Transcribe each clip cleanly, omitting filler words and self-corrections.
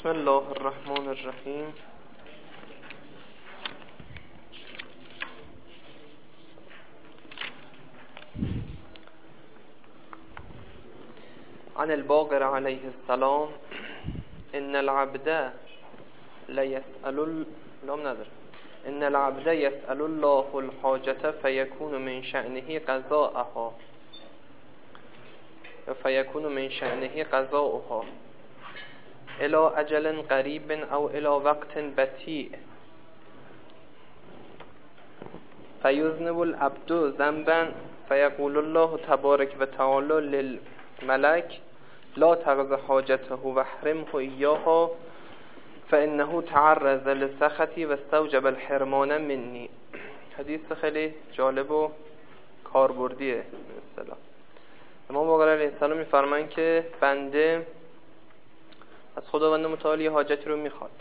بسم الله الرحمن الرحیم. عن الباقر علیه السلام ان العبد يسأل الله الحاجة فيكون من شأنه قضاءها الى اجل قریب او الى وقت بطیء فیذنب العبد ذنبا فیقول الله تبارک و تعالی للملك لا تقض حاجته واحرمه ایاها فانه تعرض لسخطی و استوجب الحرمان منی. حدیث خیلی جالب و کاربردیه. به اصطلاح امام باقر علیه السلام میفرمایند که بنده از خداوند متعال یه حاجتی رو میخواد.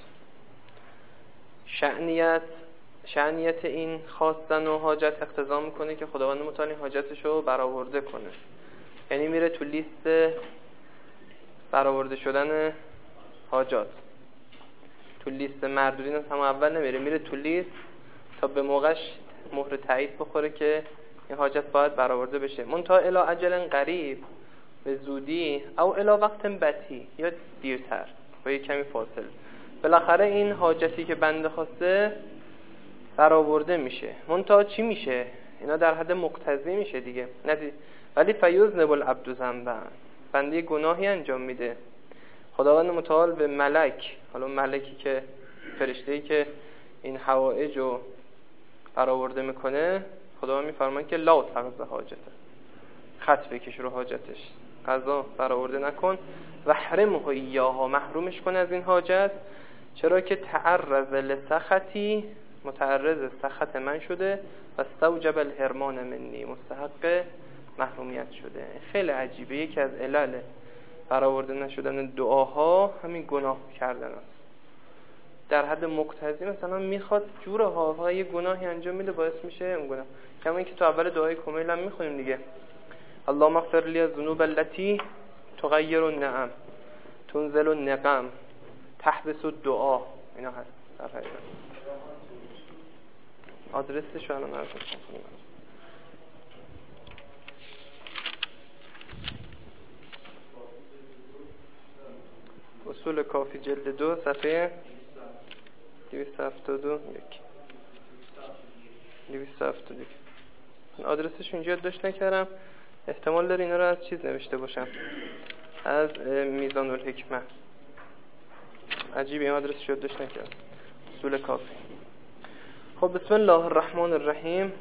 شأنیت این خواستن و حاجت اقتضا میکنه که خداوند متعال حاجتش رو برآورده کنه. یعنی میره تو لیست برآورده شدن حاجات، تو لیست مردودین هم اول نمیره، میره تو لیست تا به موقعش مهر تایید بخوره که این حاجت باید برآورده بشه. منتها الی اجل قریب، به زودی، او الی وقت بطیء، یا دیرتر با یک کمی فاصله، بالاخره این حاجتی که بنده خواسته برآورده میشه. منتها چی میشه؟ اینا در حد مقتضی میشه دیگه. ولی فیذنب العبد ذنبا، بنده گناهی انجام میده، خداوند متعال به ملک، حالا ملکی که فرشته‌ای که این حوائج رو برآورده میکنه، خداوند میفرماید که لا تقض حاجته، خط بکش رو حاجتش، قضا برآورده نکن. و حرمه ایاها، محرومش کن از این حاجت، چرا که تعرض لسخطی، متعرض سخط من شده، و استوجب الحرمان منی، مستحق محرومیت شده. خیلی عجیبه. یکی از علل برآورده نشدن دعاها همین گناه کردن است. در حد مقتضی مثلا میخواد جوره ها یه گناهی انجام میده، باعث میشه اون گناه. کما اینکه تو اول دعای کمیل هم میخونیم دیگه، اللهم اغفر لی الذنوب التي تغیر النعم تنزل النقم تحبس الدعا. اینا هست در حقیقت. آدرسش رو الان عرض می‌کنم. اصول کافی جلد 2 صفحه 272. من آدرسش اینجا یادداشت نکردم، احتمال داره اینا رو از چیز نوشته باشم، از میزان الحکمه. عجیبه این آدرسش یادداشت نکردم. اصول کافی. خب بسم الله الرحمن الرحیم.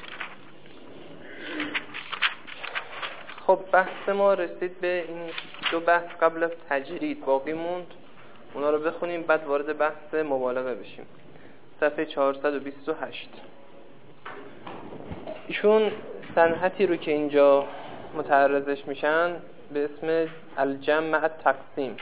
خب بحث ما رسید به این دو بحث قبل از تجرید باقی موند، اونا رو بخونیم بعد وارد بحث مبالغه بشیم. صفحه 428. ایشون صنعتی رو که اینجا متعرضش میشن به اسم الجمع التقسیم.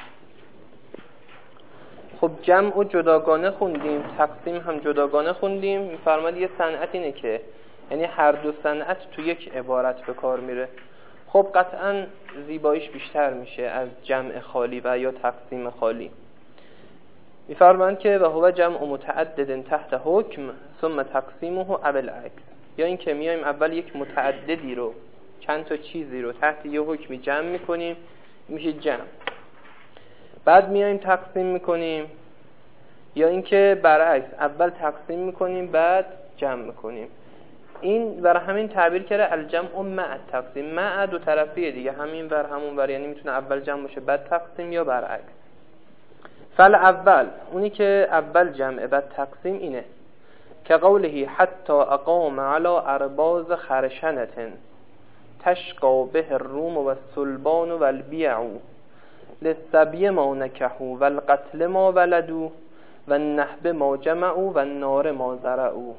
خب جمع رو جداگانه خوندیم، تقسیم هم جداگانه خوندیم. میفرماد یه صنعت اینه که یعنی هر دو صنعت تو یک عبارت به کار میره. خب قطعا زیباییش بیشتر میشه از جمع خالی و یا تقسیم خالی. میفرمایند که و هو جمع متعدد تحت حکم ثم تقسیمه او العکس، یا این که میایم اول یک متعددی رو، چند تا چیزی رو تحت یه حکمی جمع میکنیم، میشه جمع. بعد میایم تقسیم میکنیم، یا این که برعکس اول تقسیم میکنیم بعد جمع میکنیم. این برای همین تعبیر کرده الجمع مع تقسیم. مع دو طرفیه دیگه، همین ور همون ور، یعنی میتونه اول جمع باشه بعد تقسیم یا برعکس. فل اول، اونی که اول جمع بعد تقسیم، اینه که قوله حتی اقام علی ارباز خرشنة تشقى به الروم و السلبان و البیع للسبی ما نکحوا و القتل ما ولدوا و النهب ما جمعوا و النار ما زرعوا.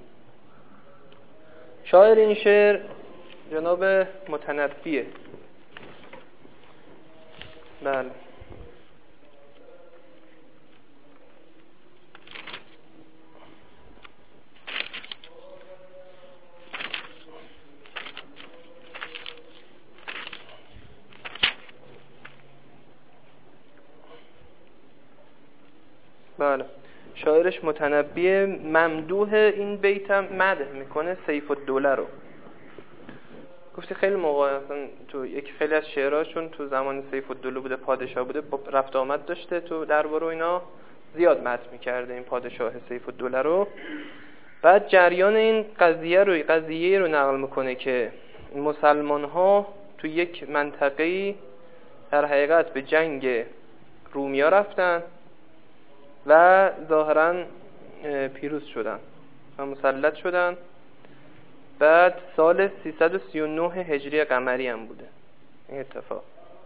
شاعر این شعر جناب متنبیه. بله. بله. شاعرش متنبی ممدوح این بیتم مدح میکنه سیف الدوله رو. گفتی خیلی موقع اصلا تو یک خیلی از شعرهاشون تو زمان سیف الدوله بوده، پادشاه بوده، رفت آمد داشته تو دربار و اینا، زیاد مدح میکرده این پادشاه سیف الدوله رو. بعد جریان این قضیه رو نقل میکنه که مسلمان ها تو یک منطقه‌ای در حقیقت به جنگ رومیا رفتن و ظاهراً پیروز شدن و مسلط شدن. بعد سال 339 هجری قمری هم بوده این اتفاق،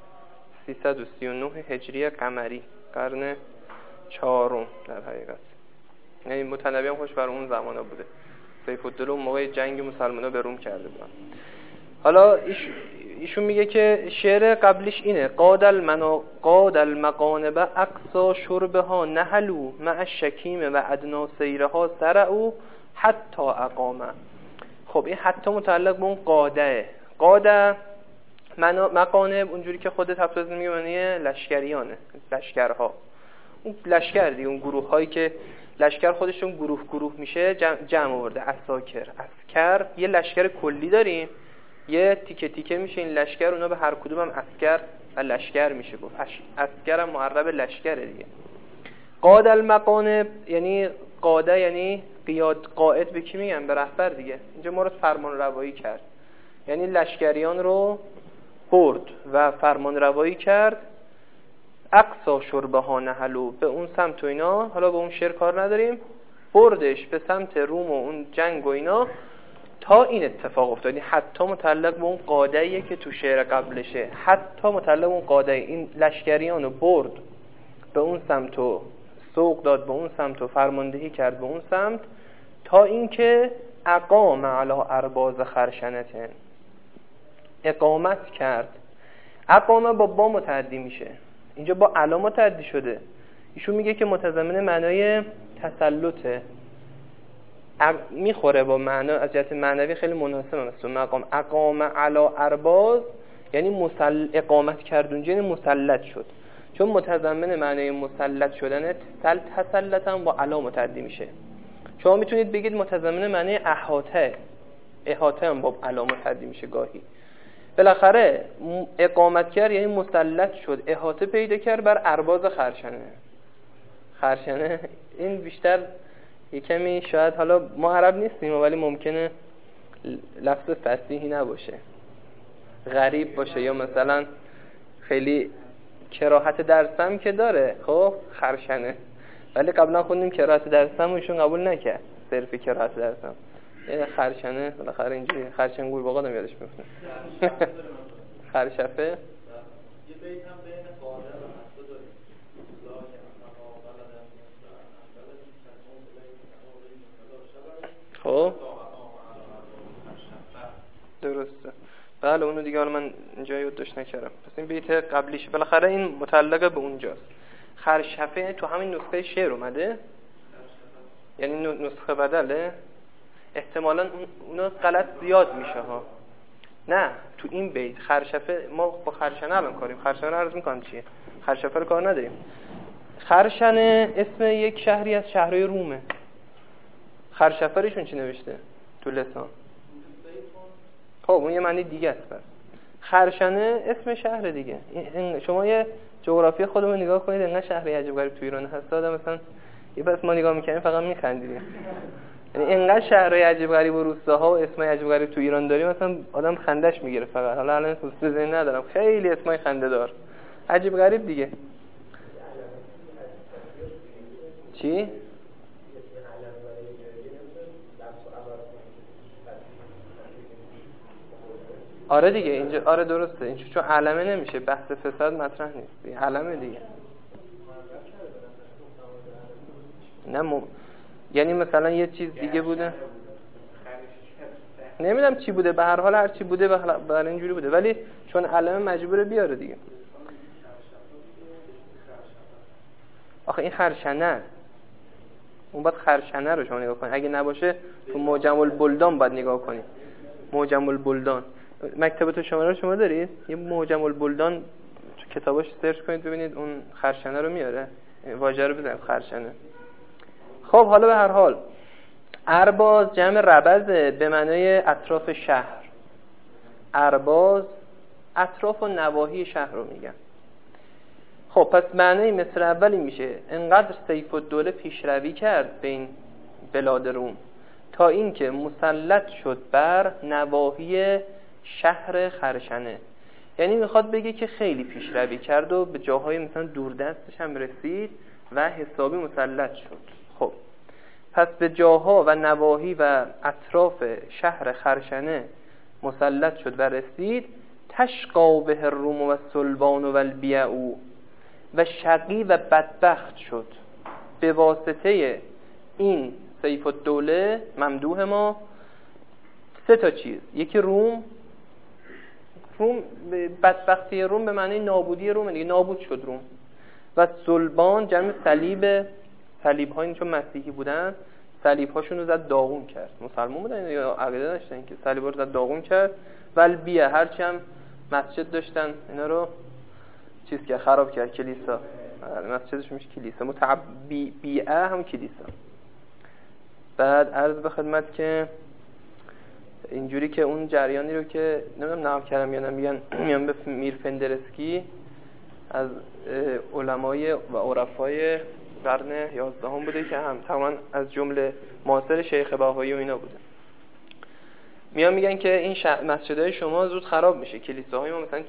339 هجری قمری، قرن 4 در حقیقت. یعنی متنبی هم خوش بر اون زمانه بوده. سیف الدوله اون موقع جنگ مسلمان‌ها به روم کرده بودن. حالا ایشون میگه که شعر قبلیش اینه: قاد المقانب اقصا شربها نهلو مع الشکیم و ادنا سیرها سرعو حتی اقامه. خب این حتی متعلق به اون قاده. قاده مقانب اونجوری که خود تفسیر میگه معنی لشکریانه، لشکرها. اون لشکر دیگه، اون گروه هایی که لشکر خودشون گروه میشه جمع آورده. اسکر یه لشکر کلی داریم، یه تیکه تیکه میشه این لشکر، اونا به هر کدوم هم اسکر و لشکر میشه گفت. اسکر هم معرب لشکره دیگه. قاد المقانب یعنی قاده، یعنی قائد به کی میگن؟ به رهبر دیگه. اینجا ما رو فرمان روایی کرد، یعنی لشکریان رو برد و فرمان روایی کرد. اقصا شربها نهلو، به اون سمت و اینا، حالا به اون شعر کار نداریم، بردش به سمت روم و اون جنگ و اینا تا این اتفاق افتاد. حتی متعلق به اون قاده‌ایه که تو شعر قبلشه، حتی متعلق به اون قاده، این لشکریان رو برد به اون سمت و سوق داد به اون سمت و فرماندهی کرد به اون سمت تا اینکه اقام علی ارباز خرشنتن، اقامت کرد. اقامه با با متعدی میشه، اینجا با علا متعدی شده. ایشون میگه که متضمن معنای تسلطه، میخوره با معنا، از جهت معنوی خیلی مناسبه. مثلا مقام اقام علی ارباز یعنی اقامت کرد اونجا، یعنی مسلط شد، چون متضمن معنای مسلط شدن تسلط هم با علا متعدی میشه. شما میتونید بگید متضمن معنای احاطه هم با علا متعدی میشه گاهی. بالاخره اقامت کرد یعنی مسلط شد، احاطه پیدا کرد بر ارباز خرشنه. این بیشتر یکمی شاید، حالا ما عرب نیستیم ولی ممکنه لفظ فصیحی نباشه، غریب باشه، یا مثلا خیلی کراهت درسم که داره. خب خرشنه، ولی قبلا خوندیم کراهت درسم و ایشون قبول نکرد، صرف کراهت درسم یعنی خرشنه. بالاخره اینجوری خرشن گور باقا نمیادش میفته. خرشفه یه بیت هم بین قاده و حسد داریم. خب درسته. بله اونو دیگه من اینجا یادداشت نکردم. پس این بیت قبلیش بالاخره این متعلقه به اونجاست. خرشفه تو همین نسخه شعر اومده، یعنی نسخه بدله. احتمالاً اونا غلط زیاد میشه ها. نه تو این بیت خرشفه، ما با خرشنه الان کاریم، خرشنه رو عرض میکنم چیه، خرشفه رو کار نداریم. خرشنه اسم یک شهری از شهرهای رومه. خرشفه ریشون چی نوشته تو لسان؟ خب اون یه معنی دیگه است. بس خرشنه اسم شهر دیگه. شما یه جغرافی خودمون نگاه کنید، انقدر شهر عجیب غریب تو ایران هست آدم مثلا یه بس ما نگاه میکنیم فقط میخندیدیم. یعنی انقدر شهرهای عجیب غریب و روستاها و اسمای عجیب غریب تو ایران داریم مثلا آدم خندش میگیره فقط. حالا الان تو ذهن ندارم، خیلی اسمای خنده دار عجیب غریب دیگه. چی؟ آره دیگه اینجا، آره درسته، این چون علمه نمیشه، بحث فساد مطرح نیست دیگه، علمه دیگه. نه یعنی مثلا یه چیز دیگه بوده، نمیدونم چی بوده، به هر حال هر چی بوده برای اینجوری بوده، ولی چون علمه مجبوره بیاره دیگه. آخه این خرشنه است، اون باید خرشنه رو شما نگاه کنید، اگه نباشه تو معجم البلدان باید نگاه کنید. معجم البلدان مکتبه شما رو شما دارید؟ یه معجم البلدان تو کتاباش سرچ کنید ببینید اون خرشنه رو میاره. واژه رو بزنید خرشنه. خب حالا به هر حال ارباز جمع ربزه به معنای اطراف شهر. ارباز اطراف و نواحی شهر رو میگن. خب پس معنی مصر اولی میشه انقدر سیف الدوله پیشروی کرد به این بلاد روم تا اینکه مسلط شد بر نواحی شهر خرشنه. یعنی میخواد بگه که خیلی پیشروی کرد و به جاهای مثلا دوردستش هم رسید و حسابی مسلط شد. خب پس به جاها و نواحی و اطراف شهر خرشنه مسلط شد و رسید. تشقا به الروم و الصلبان و البیع و شقی و بدبخت شد به واسطه این سیف الدوله ممدوح ما 3 چیز. یکی روم، بدبختی روم به معنی نابودی روم دیگه، نابود شد روم. و صلبان جمع صلیب، صلیب ها این چون مسیحی بودن صلیب هاشون رو زد داغون کرد، مسلمان بودن یا عقیده داشتن که صلیب ها رو زد داغون کرد. و البیع هرچی هم مسجد داشتن اینا رو چیز که خراب کرد، کلیسا، مسجدش میشه کلیسا، بیعه هم کلیسا. بعد عرض به خدمت که اینجوری که اون جریانی رو که نمیدونم نقل کردم یا نمیگن میان به میر فندرسکی از علمای و عرفای قرن 11 بوده که هم تماما از جمله معاصر شیخ بهایی و اینا بوده. میان میگن که این مسجدهای شما زود خراب میشه، کلیساهای ما مثلا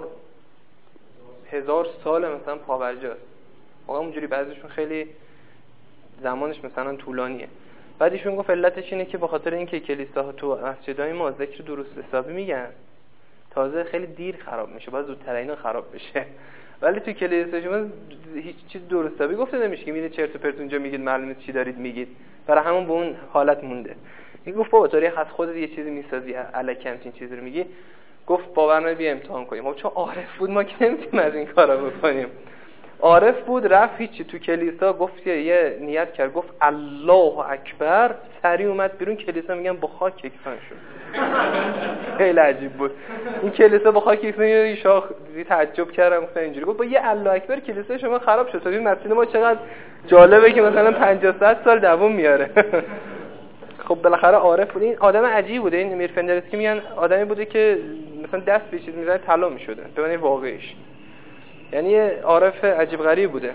4000 سال مثلا پابرجاست. واقعا اونجوری بعضیشون خیلی زمانش مثلا طولانیه. بعد ایشون گفت علتش اینه که به خاطر اینکه کلیساها تو مسجدهای ما ذکر درست حسابی میگن، تازه خیلی دیر خراب میشه، باید زودتر اینا خراب بشه. ولی تو کلیسا شما هیچ چیز درست حسابی گفته نمیشه که میره چرت و پرت اونجا میگید معلومه چی دارید میگید، برای همون به اون حالت مونده. این گفت بابا طوری از خودت یه چیزی میسازی الکی همین چیزی رو میگی. گفت باور نمی بیا امتحان کنیم. خب چون عارف بود ما که نمیتونیم از این کارا بکنیم. عارف بود رفت هیچی تو کلیسا گفت یه نیت کرد گفت الله اکبر، سریع اومد بیرون کلیسا میگن با خاک یکسان شد. خیلی عجیب بود این کلیسا با خاک یکسان. یه شاخ تعجب کردم گفتن اینجوری گفت با یه الله اکبر کلیسا شما خراب شد. این مسجد ما چقدر جالبه که مثلا 50 سال دوام میاره. خب بالاخره عارف بود. این آدم عجیبی بوده. این میر فندرسکی میگن آدمی بوده که مثلا دست به چیز میزنه طلا میشده به معنی واقعیش. یعنی عارف عجیب غریب بوده.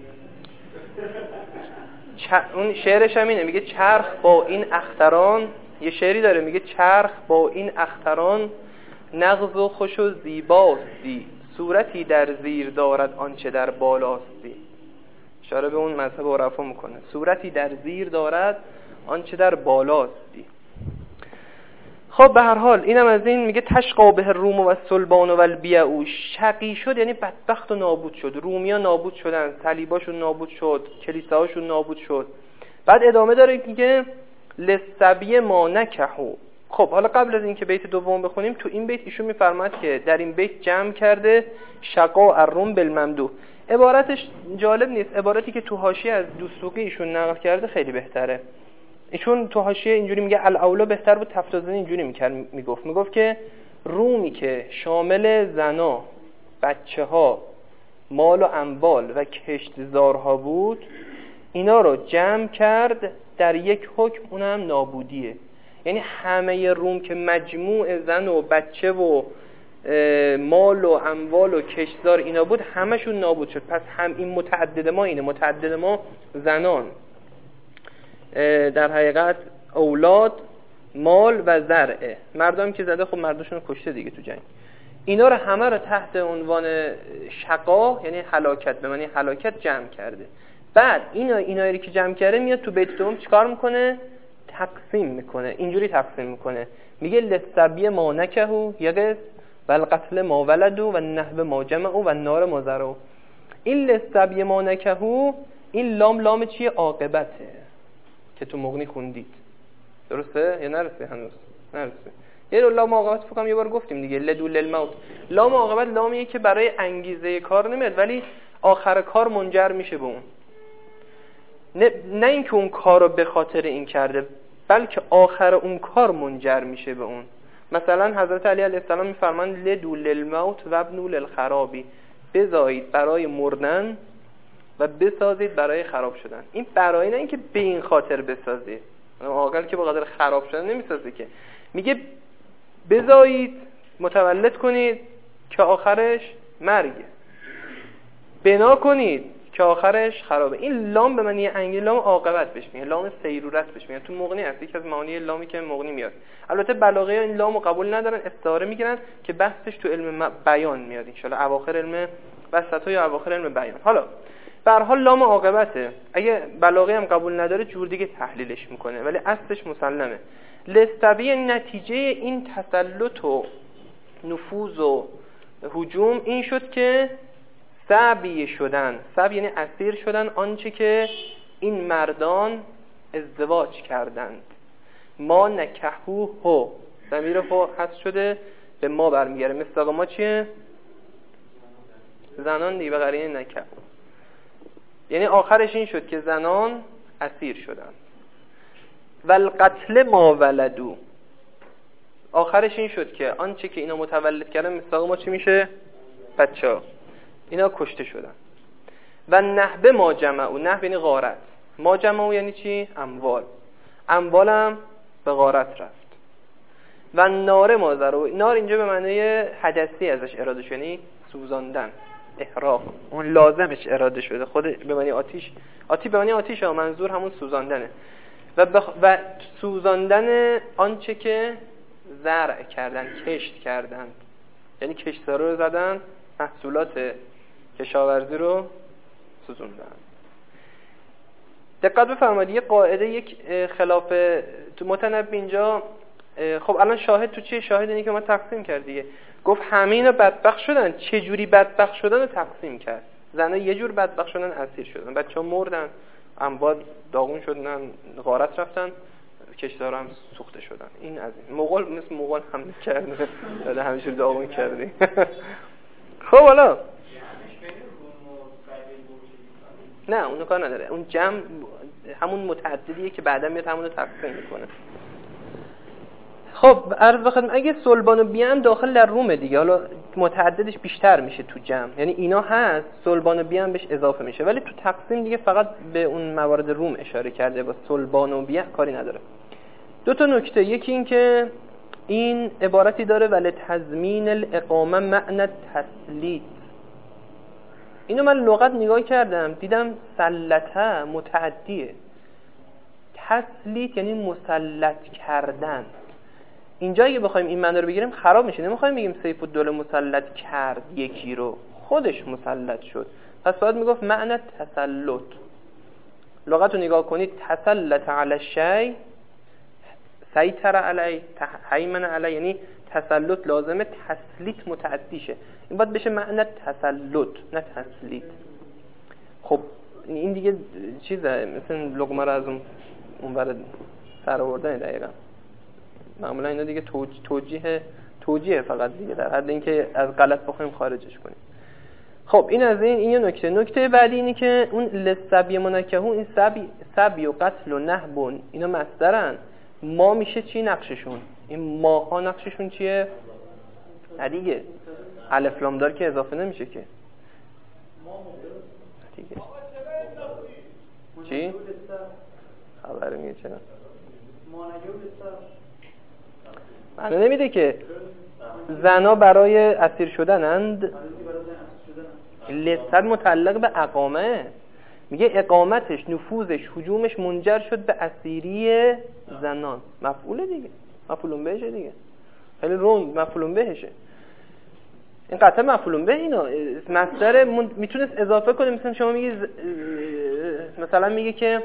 اون شعرش هم اینه میگه چرخ با این اختران، یه شعری داره میگه چرخ با این اختران نغز و خوش و زیباستی، صورتی در زیر دارد آنچه در بالاستی. اشاره به اون مذهب عرفا میکنه، صورتی در زیر دارد آنچه در بالاستی. خب به هر حال اینم از این میگه تشقا به الروم و الصلبان و البیع. شقی شد یعنی بدبخت و نابود شد. رومیان نابود شدن، صلیباشون نابود شد، کلیساهاشون نابود شد. بعد ادامه داره میگه للسبی ما نکحو. خب حالا قبل از اینکه بیت دوم بخونیم تو این بیت ایشون میفرماد که در این بیت جمع کرده شقا الروم بالممدوح. عبارتش جالب نیست، عبارتی که تو حاشیه از دوسوقی ایشون نقل کرده خیلی بهتره. ایشون تو حاشیه اینجوری میگه الاولا بهتر بود تفتازنی اینجوری میگفت که رومی که شامل زنا، بچه‌ها، مال و اموال و کشتزارها بود اینا رو جمع کرد در یک حکم، اونم نابودیه. یعنی همه روم که مجموع زن و بچه و مال و اموال و کشتزار اینا بود همشون نابود شد. پس هم این متعدد ما اینه، متعدد ما زنان، در حقیقت اولاد، مال و زرعه. مردم که زده خب مردشون رو کشته دیگه تو جنگ. اینا رو همه رو تحت عنوان شقا یعنی هلاکت به معنی هلاکت جمع کرده. بعد اینایی که جمع کرده میاد تو بیت دوم چیکار میکنه؟ تقسیم میکنه. اینجوری تقسیم میکنه میگه للسبی ما نکحو یقص و القتل ما ولدو و النهب ما جمعو و النار ما زرعو. این للسبی ما نکحو، این لام چیه؟ عاقبته که تو مغنی خوندید. درسته یا نرسه؟ هنوز نرسه. یه لام عاقبت فکرم یه بار گفتیم دیگه، لدول الموت. لام عاقبت لامیه که برای انگیزه کار نمیاد ولی آخر کار منجر میشه به اون. نه اینکه اون کارو به خاطر این کرده بلکه آخر اون کار منجر میشه به اون. مثلا حضرت علی علیه السلام میفرمان لدول الموت و ابن للخرابی، بزایید برای مردن و بسازید برای خراب شدن. این برای نه اینکه به این خاطر بسازید، عاقل که به خاطر خراب شدن نمیسازه که، میگه بزایید متولد کنید که آخرش مرگه، بنا کنید که آخرش خرابه. این لام به معنی انگلی لام عاقبت بهش میگن، لام سیرورت بهش میگن. تو مغنی هست، یکی از معانی لامی که مغنی میاد. البته بلاغه این لامو قبول ندارن، استعاره میگیرن که بحثش تو علم بیان میاد ان شاء الله، اواخر علم وسطا یا اواخر علم بیان. حالا به هر حال لام عاقبته، اگه بلاغه هم قبول نداره جور دیگه تحلیلش میکنه، ولی اصلش مسلمه. لستبی نتیجه این تسلط و نفوذ و هجوم این شد که سبی شدن، سبی یعنی اسیر شدن آنچه که این مردان ازدواج کردند. ما نکحو هو، ضمیر هو حذف شده به ما برمیگره، مثل ما چیه؟ زنان دیگه، به قرینه نکحو. یعنی آخرش این شد که زنان اسیر شدند. والقتل ما ولدو، آخرش این شد که آنچه که اینا متولد کردن مثل ما چی میشه؟ بچه‌ها. اینا کشته شدن. و نهبه ما جمعو، نهب یعنی غارت، ما جمعو یعنی چی؟ اموال، اموالم به غارت رفت. و نار ما ذرو، نار اینجا به معنی حدثی ازش اراده شده، یعنی سوزاندن، احراق، اون لازمش اراده شده، خود به معنی آتیش، به معنی آتیش ها، منظور همون سوزاندنه. و سوزاندن آنچه که زرع کردن، کشت کردن، یعنی کشتارو رو زدن، محصولات کشاورزی رو سوزوندن. دقت بفرمایید، یه قاعده، یک خلاف تو متنبی اینجا. خب الان شاهد تو چیه؟ شاهد اینه که ما تقسیم کرد دیگه. گفت همه اینا بدبخت شدن، چه جوری بدبخت شدن رو تقسیم کرد. زنها یه جور بدبخت شدن، اسیر شدن، بچه‌ها مردن، اموال داغون شدن، غارت رفتن، کشتارا هم سوخته شدن. این از این مغول، مثل مغول حمله کرده، داده همیشه داغون کردی. خب حالا نه اونو کار نداره، اون جمع همون متعددیه که بعدا میاد همون رو تقسیم میکنه. خب عرض بخدم اگه صلبان و بیان داخل در رومه دیگه، حالا متعددش بیشتر میشه تو جمع، یعنی اینا هست، صلبان و بیان بهش اضافه میشه، ولی تو تقسیم دیگه فقط به اون موارد روم اشاره کرده، با صلبان و بیان کاری نداره. دو تا نکته، یکی این که این عبارتی داره ولی تضمین الاقامه معنی تسلیت. اینو من لغت نگاه کردم دیدم سلطه متعدیه، تسلیت یعنی مسلط کردن. اینجا اگه بخوایم این معنی رو بگیریم خراب میشه، نمیخوایم بگیم سیف الدوله مسلط کرد یکی رو، خودش مسلط شد، پس باید میگفت معنی تسلط. لغت رو نگاه کنید، تسلط علی الشیء، سیطر علی، هیمن علی، یعنی تسلط لازمه، تسلیط متعدیشه، این باید بشه معنی تسلط نه تسلیط. خب این دیگه چیزه، مثل لقمه رو از اون برد سر آوردن دقیقا. معمولا اینا دیگه توجیه فقط دیگه، در حد اینکه از غلط بخوایم خارجش کنیم. خب این از این یه نکته. نکته بعدی اینه که اون لسبی منکهو، این سبی و قتل و نهب اینا مصدرن. ما میشه چی نقششون؟ این ماها نقششون چیه؟ دیگه الف لام دار که اضافه نمیشه که دیگه. چی؟ خبر میگه چرا؟ معنی نمیده که زنا برای اسیر شدنند. لسب متعلق به اقامه، میگه اقامتش، نفوذش، هجومش منجر شد به اسیری زنان. مفعول دیگه، مفعول بهشه دیگه، خیلی روند مفعول بهشه. این قطعه مفعول به اینا مصدر میتونست اضافه کنه. مثلا شما میگی مثلا میگه که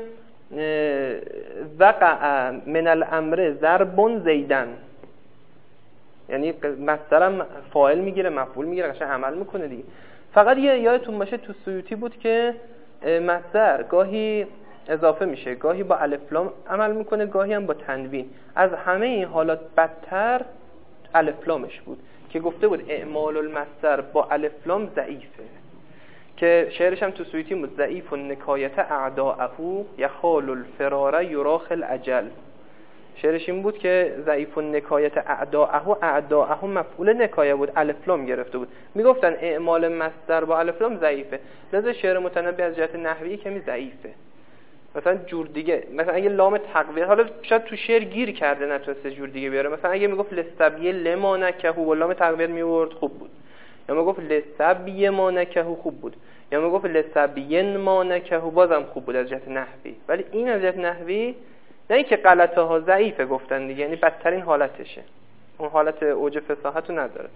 وقع من الامر ضرب زیدن، یعنی مصدرم فاعل میگیره، مفعول میگیره، قشنگ عمل میکنه دیگه. فقط یادتون باشه تو سیوطی بود که مصدر گاهی اضافه میشه، گاهی با الف لام عمل میکنه، گاهی هم با تنوین. از همه این حالات بدتر الف لامش بود که گفته بود اعمال المصدر با الف لام ضعیفه، که شعرش هم تو سیوطی بود، ضعیف النکایت اعداءه یخال الفرار یراخ الاجل. شعرش این بود که ضعیف النکایت اعداءه مفعول نکایه بود، الف لام گرفته بود. میگفتن اعمال مصدر با الف لام ضعیفه، لذا شعر متنبی از جهت نحوی کمی ضعیفه. مثلا جور دیگه، مثلا اگه لام تقویه، حالا شاید تو شعر گیر کرده نتونسته جور دیگه بیاره، مثلا اگه میگفت لسبیه لما نکهو و لام تقویه میورد خوب بود، یا میگفت لسبیه ما نکهو خوب بود، یا میگفت لسبیین ما نکهو بازم خوب بود از جهت نحوی. ولی این از جهت نحوی نه اینکه غلطه ها ضعیفه گفتن دیگه، یعنی بدترین حالتشه، اون حالت اوج فصاحت رو نداره.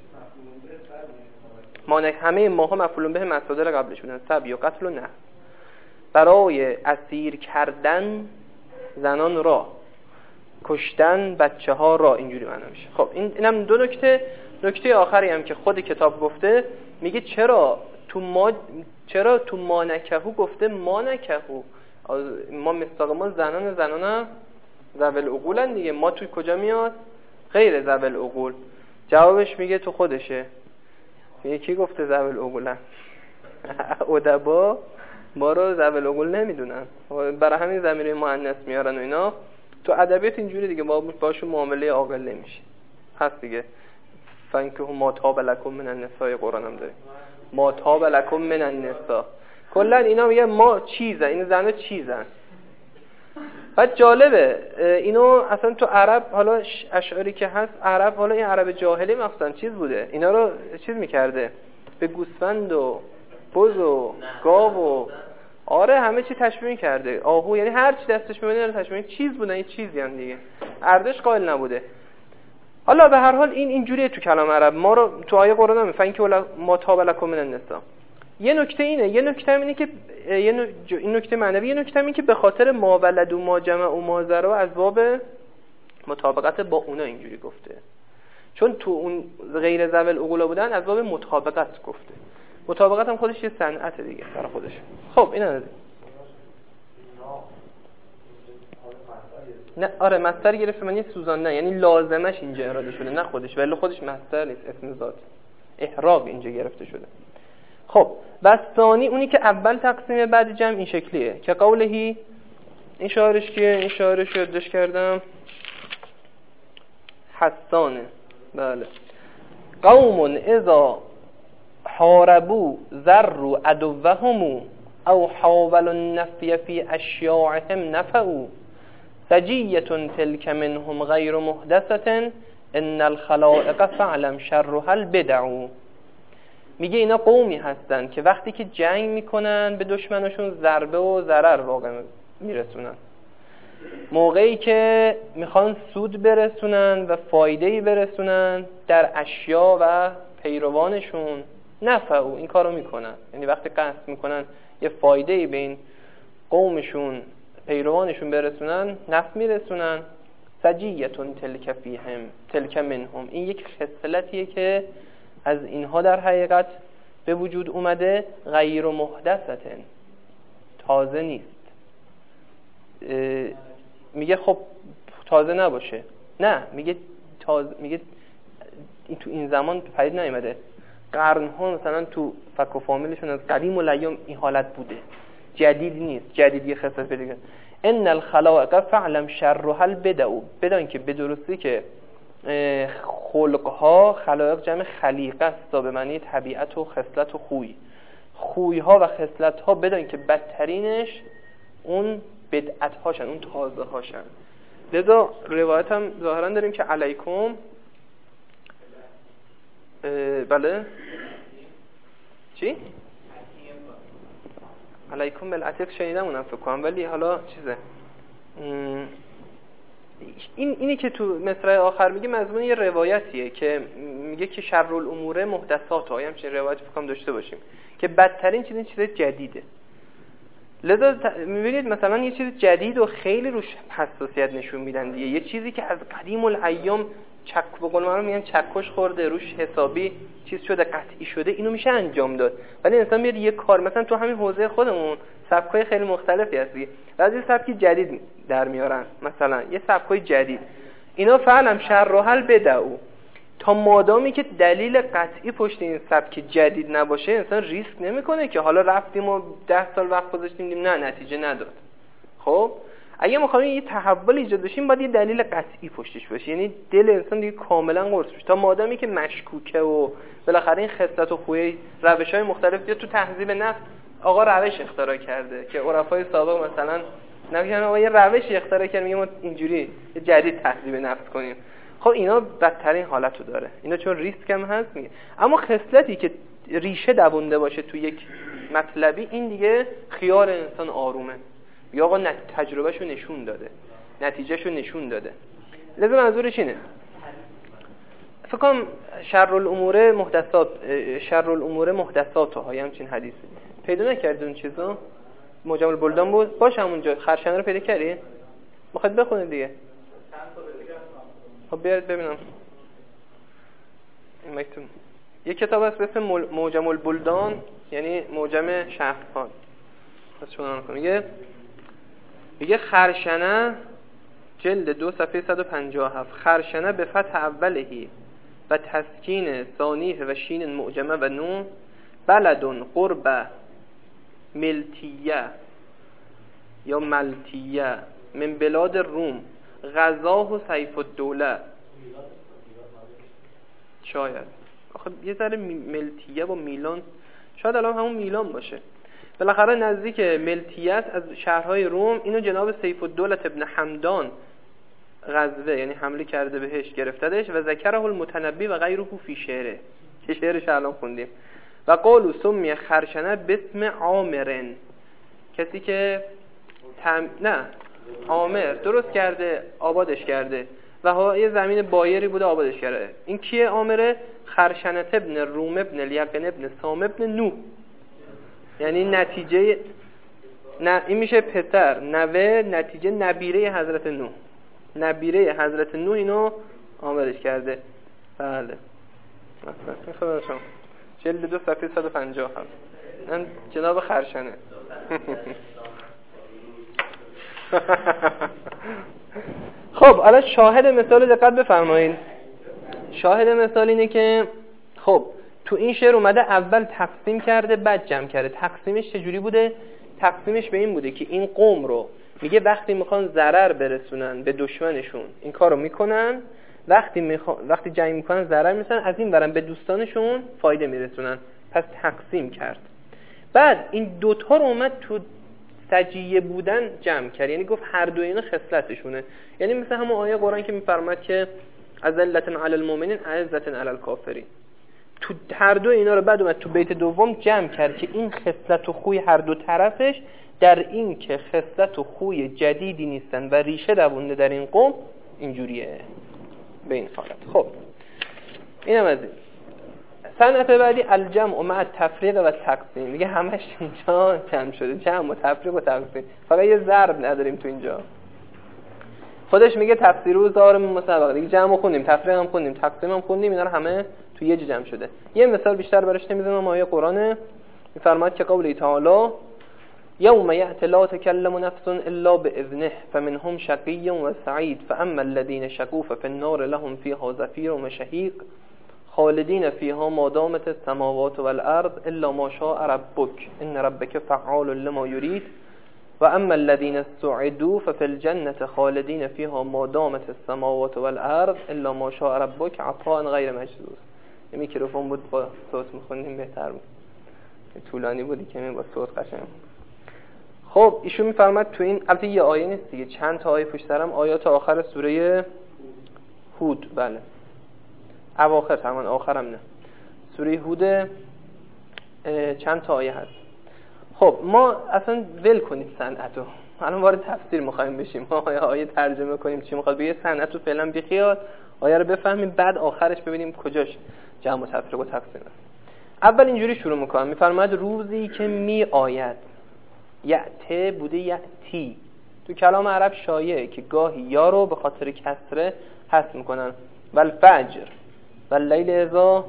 همه ماها مفعول به مصادر قبلش بودن، سبی و قتل و نحو. برای اسیر کردن زنان را، کشتن بچه ها را، اینجوری معنی میشه. خب اینم دو نکته. نکته آخری هم که خود کتاب گفته، میگه چرا تو ما نکهو گفته ما نکهو، ما مستاق ما زنان ذوی العقولن دیگه، ما توی کجا میاد؟ غیر ذوی العقول. جوابش میگه تو خودشه، میگه کی گفته ذوی العقولن؟ ادبا ما رو ذوی العقول نمیدونن، برای همین ضمیر مؤنث میارن و اینا. تو ادبیات اینجوری دیگه، باشون معامله عاقل نمیشه، هست دیگه. فانکحوا ما طاب لکم من النساء، قرآن هم داره ما طاب لکم من النساء. کلا اینا میگن ما چیزن، این زنا چیزن. بعد جالبه اینو اصلا تو عرب، حالا اشعاری که هست عرب، حالا این عرب جاهلی مخصوصا چیز بوده، اینا رو چیز میکرده، به گوسفند و بز و گاو و آره همه چی تشبیه کرده، آهو، یعنی هر چی دستش میاد رو تشبیه، چیز بودن، این چیزی هم دیگه، ارزش قائل نبوده. حالا به هر حال این اینجوریه تو کلام عرب. ما رو تو آیه قرآن هم فن که ما طاب لکم من النساء. یه نکته اینه که این نکته معنوی، یه نکته اینه که به خاطر ما ولد و ما جمع و ما ذرا از باب مطابقت با اونا اینجوری گفته، چون تو اون غیر ذوی العقول بودن از باب مطابقت گفته. مطابقت هم خودش یه صنعت دیگه برای خودش. خب این از نه، آره مصدر گرفته معنی سوزان، نه یعنی لازمش اینجا اراده شده، نه خودش، ولی خودش مصدر نیست، اسم ذات، احراق اینجا گرفته شده. خب بس ثانی، اونی که اول تقسیم بعد جمع این شکلیه که قولهی، این شعرش که این شعرش یادداشت کردم حسانه. بله، قوم اذا حاربوا ذروا عدوهم او حاولوا النفي في اشياعهم نفعوا سجية تلك منهم غير محدثة ان الخلائق فعلم شرها البدع. میگه اینا قومی هستن که وقتی که جنگ میکنن به دشمنشون ضربه و ضرر واقع میرسونن، موقعی که میخوان سود برسونن و فایده‌ای برسونن در اشیا و پیروانشون نفعو، این کارو میکنن. یعنی وقتی قصد میکنن یه فایده‌ای به این قومشون پیروانشون برسونن، نفع میرسونن. سجیتون تلک فیهم تلک منهم، این یک خصلتیه که از اینها در حقیقت به وجود اومده، غیر محدثتن، تازه نیست. میگه خب تازه نباشه، نه میگه تازه، میگه این تو این زمان پدید نیامده، قرن‌ها مثلا تو فک و فامیلشون از قدیم الایام این حالت بوده، جدید نیست، جدیدی خصلت پیدا کرده. ان الخلائق فعلم شرها البدع، بدان که به درستی که خلقها، خلائق جمع خلیقه است به معنی طبیعت و خصلت و خویها و خصلت ها، بدان که بدترینش اون بدعت هاشن، اون تازه هاشن. لذا روایت هم ظاهرا داریم که علیکم، بله چی؟ علیکم بالعتیق شنیدم اونم فکر کنم، ولی حالا چیزه اینی که تو مصرع آخر میگه مضمون یه روایتیه که میگه که شر الامور محدثات، هم چه روایتی فکر کنم داشته باشیم که بدترین چیز جدیده. لذا میبینید مثلا یه چیز جدید و خیلی روش حساسیت نشون میدن دیگه، یه چیزی که از قدیم الایام به قول معروف میگن چکش خورده، روش حسابی چیز شده، قطعی شده، اینو میشه انجام داد. ولی انسان میاد یه کار، مثلا تو همین حوزه خودمون سبکای خیلی مختلفی هست دیگه، بعضی سبکی جدید در میارن، مثلا یه سبکای جدید، اینا فعلا شرها البدع، تا مادامی که دلیل قطعی پشت این سبک جدید نباشه انسان ریسک نمیکنه که حالا رفتیم و 10 سال وقت گذاشتیم نه نتیجه نداد. خب اگه می‌خوایم یه تحول ایجاد بشه باید یه دلیل قطعی پشتش باشه، یعنی دل انسان دیگه کاملا قرص بشه. تا مادامی که مشکوکه و بالاخره این خصلت و خوی روش‌های مختلف یا تو تهذیب نفس آقا روش اختراع کرده که عرفای سابق مثلا نمیگن آقا یه روشی اختراع کرد میگه ما اینجوری یه جدید تهذیب نفس کنیم. خب اینا بدترین حالتو داره، اینا چون ریسک هم هست میگه. اما خصلتی که ریشه دوونده باشه تو یک مطلبی این دیگه خیال انسان آرومه. یا آقا تجربهشو نشون داده، نتیجهشو نشون داده. لازم منظورش اینه. فکر کنم شر الامور محدثاتها یا همچین حدیثی پیدا نکردی اون چیزا؟ معجم البلدان بود باشه همونجا خرشنه رو پیدا کردی؟ میخواد بخونه دیگه. خب بیارید ببینم این مکتوب. یک کتاب هست به اسم معجم البلدان، یعنی معجم شهرها. پس شما نکنم میگه خرشنه جلد 2 صفحه 157 خرشنه به فتح اولهی و تسکین ثانیه و شین معجمه و نون بلدون قرب ملتیه یا ملتیه من بلاد روم غزاه و سیف الدوله. شاید آخه یه ذره ملتیه با میلان شاید الان همون میلان باشه. بالاخره نزدیک ملتیه از شهرهای روم. اینو جناب سیف الدوله ابن حمدان غزوه یعنی حمله کرده بهش گرفتدش و ذکره المتنبی و غیره فی شعره که شعرش الان خوندیم. و قالوا سمی خرشنه باسم عامرن، کسی که عامر درست کرده آبادش کرده و یه زمین بایری بوده آبادش کرده. این کیه عامره؟ خرشنه ابن روم ابن الیقن ابن سام ابن نوح، یعنی نتیجه این میشه پسر نوه نتیجه نبیره حضرت نوح. نبیره حضرت نوح اینو عامرش کرده. بله مثلا شما جلد 2 صفحه 150 هم من جناب خرشنه. خب الان شاهد مثال دقت بفرمایید. شاهد مثال اینه که خب تو این شعر اومده اول تقسیم کرده بعد جمع کرده. تقسیمش چجوری بوده؟ تقسیمش به این بوده که این قوم رو میگه وقتی میخوان ضرر برسونن به دشمنشون این کارو میکنن، وقتی جنگ میکنن ضرر میرسونن، از این ورم به دوستانشون فایده میرسونن. پس تقسیم کرد. بعد این دوتا رو اومد تو سجیه بودن جمع کرد، یعنی گفت هر دو اینا خصلتشونه. یعنی مثل همون آیه قرآن که میفرماد که اذلة علی المؤمنین اعزة علی الکافرین. تو هر دو اینا رو بعد اومد تو بیت دوم جمع کرد که این خصلت و خوی هر دو طرفش در این که خصلت و خوی جدیدی نیستن و ریشه دوونده در این قوم اینجوریه به این حالت. خب اینم از این. صنعت بعدی الجمع مع التفریق و تقسیم. میگه همش اینجا جمع شده، جمع و تفریق و تقسیم، فقط یه ضرب نداریم تو اینجا. خودش میگه تفسیر و ظاهر مسابقه دیگه جمع خوندیم، تفریق هم خوندیم، تقسیم هم خوندیم، اینا رو همه تو یه جمع شده. یه مثال بیشتر براش نمیزنم. آیه قرآن میفرماد که قوله تعالی یوم یأتی لا تکلم نفس الا باذنه فمنهم شقی و سعید فاما الذین شقوا ففی النار لهم فیها زفیر و شهیق خالدین فیها ما دامت السماوات والارض الا ما شاء ربک ان ربک فعال لما یرید و اما الذین استعدوا ففی الجنة خالدین فیها ما دامت السماوات والارض الا ما شاء ربک عطاء غیر مجذوذ. این میکروفون بود با صوت میخوندیم بهتر بود، طولانی بودی که با صوت قشنگ. خب ایشون میفرماد تو این البته یه آیه نیست دیگه، چند تا آیه پشت سرم، آیات آخر سوره هود. بله اواخر، تمام آخرم نه، سوره هود چند تا آیه هست. خب ما اصلا ول کنید صنعتو، الان وارد تفسیر می‌خوایم بشیم. ما آیه ترجمه کنیم چی می‌خواد بگه، صنعتو فعلا بیخیال، آیه رو بفهمیم بعد آخرش ببینیم کجاش جمع و تفریق و تقسیم است. اول اینجوری شروع می‌کنم، می‌فرماید روزی که میآید، یأتی بوده یأتی، تو کلام عرب شایعه که گاهی یا رو به خاطر کسره حذف میکنن. والفجر واللیل اذا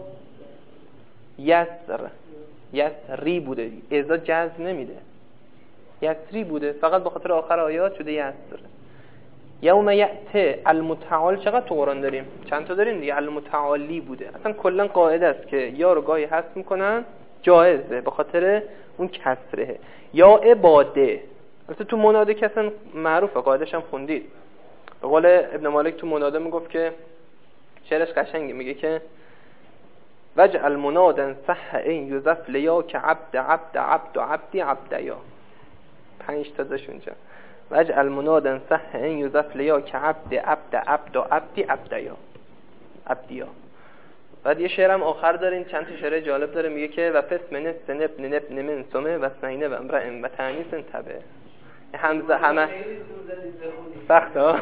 یسر، یسری بوده، اذا جزم نمیده، یسری بوده، فقط به خاطر آخر آیات شده یسر. یوم یأتی المتعال، چقدر تو قرآن داریم؟ چند تا داریم دیگه. المتعالی بوده، اصلا کلا قاعده است که یا رو گاهی حذف میکنن، جایزه به خاطر اون کسره. یا عباده، مثلا تو مناده که اصلا معروفه، قاعدش هم خوندید. به قول ابن مالک تو مناده میگفت که شعرش قشنگه، میگه که وجعل منادا صح این یوزف لیا که عبد عبد عبد عبدی عبدیا. 5 تا داش اونجا. وجعل منادا صح این یوزف لیا که عبد عبد عبد عبدی عبدیا عبدیا. بعد یه شعرم آخر دارین، چند تا شعر جالب داره، میگه که و فس من سنب ننب نمن سمه و سنینه و امرئ و تانیس تبه. همزه همه سخت ها.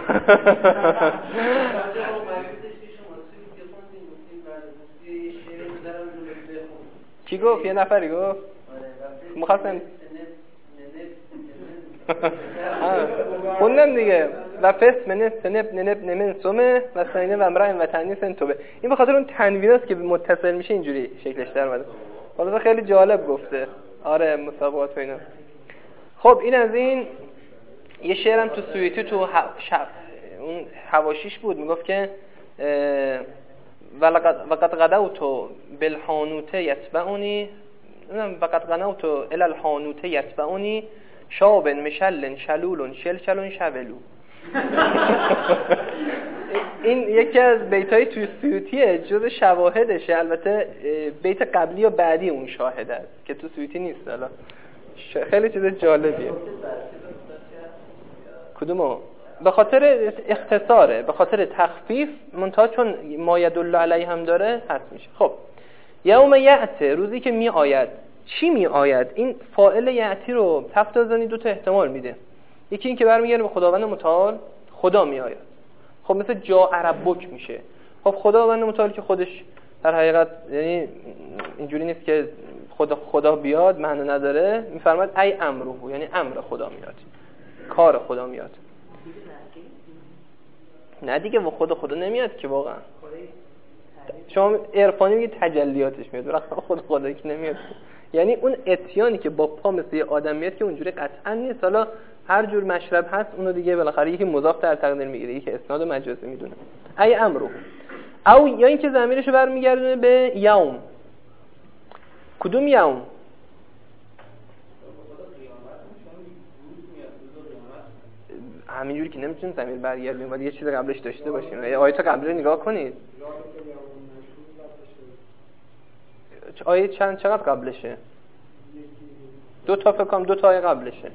کی گفت؟ یه نفری گفت مخواستم خوندم دیگه و فس من سنب ننب نمن سمه و سنینه و امرئ و تانیس تبه. این به خاطر اون تنوین است که متصل میشه اینجوری شکلش در اومده. حالا خیلی جالب گفته. آره مسابقات و اینا. خب این از این. یه شعرم تو سویتی تو اون حواشیش بود، میگفت که وقد غدوت بالحانوت یتبعونی وقد غنوت الى الحانوت یتبعونی شاب مشل شلول شلشل شولو. این یکی از بیتای توی سویتیه، جز شواهدشه. البته بیت قبلی و بعدی اون شاهد است که تو سویتی نیست. حالا خیلی چیز جالبیه. کدومو؟ به خاطر اختصاره، به خاطر تخفیف، منتها چون ما یدل علیه هم داره هست میشه. خب یوم یأتی، روزی که می آید. چی می آید؟ این فاعل یأتی رو تفتازنی 2 تا احتمال میده. یکی این که برمیگرده به خداوند متعال، خدا می آید. خب مثل جاء ربک میشه. خب خداوند متعال که خودش در حقیقت یعنی اینجوری نیست که خدا بیاد، معنی نداره. میفرماد ای امره، یعنی امر خدا میاد، کار خدا میاد. نه دیگه و خدا نمیاد که واقعا. شما عرفانی میگه تجلیاتش میاد، ولی خدا که نمیاد. یعنی اون اتیانی که با پا مثل یه آدم میاد که اونجوری قطعا نیست. حالا هر جور مشرب هست اونو دیگه بالاخره یکی مضاف در تقدیر میگیره، یکی اسناد و مجازی میدونه. ای امره. او یا اینکه ضمیرشو برمیگردونه به یوم. کدوم یوم؟ همینجوری که نمیتونیم ضمیر برگردونیم، باید یه چیز قبلش داشته باشیم. آیات قبلی رو نگاه کنید. آیه چقدر قبلشه؟ 2 تا فکر کنم 2 تا آیه قبلشه.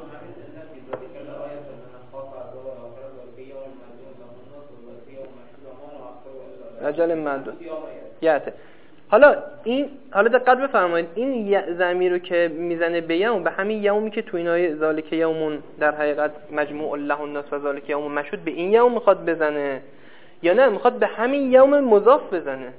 رجال معدود یاته. حالا دقت بفرمایید، این ضمیر رو که میزنه به یوم، به همین یومی که تو این آیه ذالک یومون در حقیقت مجموع له الناس و ذالک یوم مشهود، به این یوم میخواد بزنه یا نه میخواد به همین یوم مضاف بزنه؟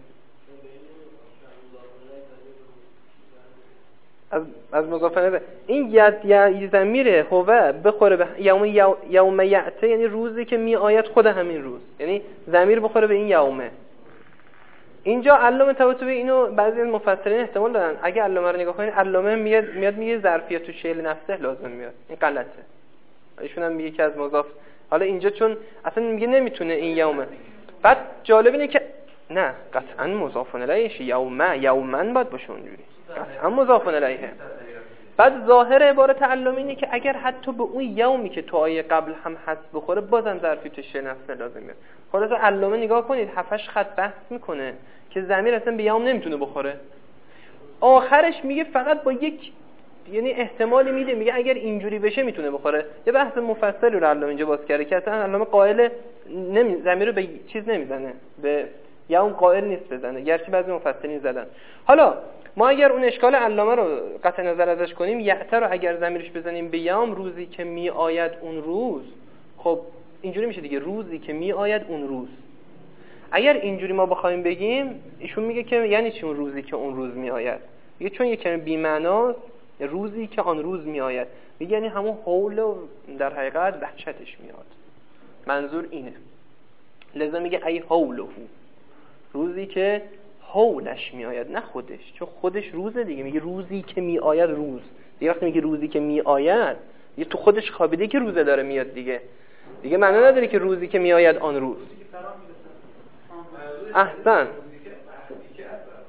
از مضاف نده. این یا ضمیر هو بخوره به یوم یأتی، یعنی روزی که می آید، خود همین روز، یعنی ضمیر بخوره به این یومه. اینجا علامه طباطبایی اینو بعضی از مفسرین احتمال دادن. اگه علامه رو نگاه کنید، علامه میاد میگه ظرفیت تو شیل نفسه لازم میاد. این غلطه. ایشون هم میگه که از مضاف. حالا اینجا چون اصلا میگه نمیتونه این یومه. بعد جالب اینه که نه قطعا مضاف الیه یومن باید باشه اونجوری. قطعا مضاف الیه. بعد ظاهر عبارت علامه اینه که اگر حتی به اون یومی که تو آیه قبل هم هست بخوره، بازم ظرفیت تو شیل نفسه لازم میاد. خلاص علامه نگاه کنید 7-8 خط بحث میکنه که ضمیر اصلا به یوم نمیتونه بخوره. آخرش میگه فقط با یک یعنی احتمالی میده، میگه اگر اینجوری بشه میتونه بخوره. یه بحث مفصلی رو علامه اینجا باز کرده که اصلا علامه قائل ضمیر رو به چیز نمیزنه، به یوم قائل نیست بزنه، گرچه بعضی مفسرین زدن. حالا ما اگر اون اشکال علامه رو قطع نظر ازش کنیم، یعتر رو اگر ضمیرش بزنیم به یوم، روزی که می آید اون روز، خب اینجوری میشه دیگه، روزی که می آید اون روز. اگر اینجوری ما بخوایم بگیم، ایشون میگه که یعنی چی اون روزی که اون روز می آید؟ میگه چون یه کمی بی‌معناست، روزی که آن روز می آید، میگه یعنی همون حول و در حقیقت وحشتش میاد. منظور اینه. لذا میگه ای حوله، روزی که حولش می آید، نه خودش، چون خودش روزه دیگه. میگه روزی که می آید روز دیگه. وقتی میگه روزی که می آید، یه تو خودش خوابیده که روزه داره میاد دیگه معنی نداره که روزی که می آید آن روز. احسن.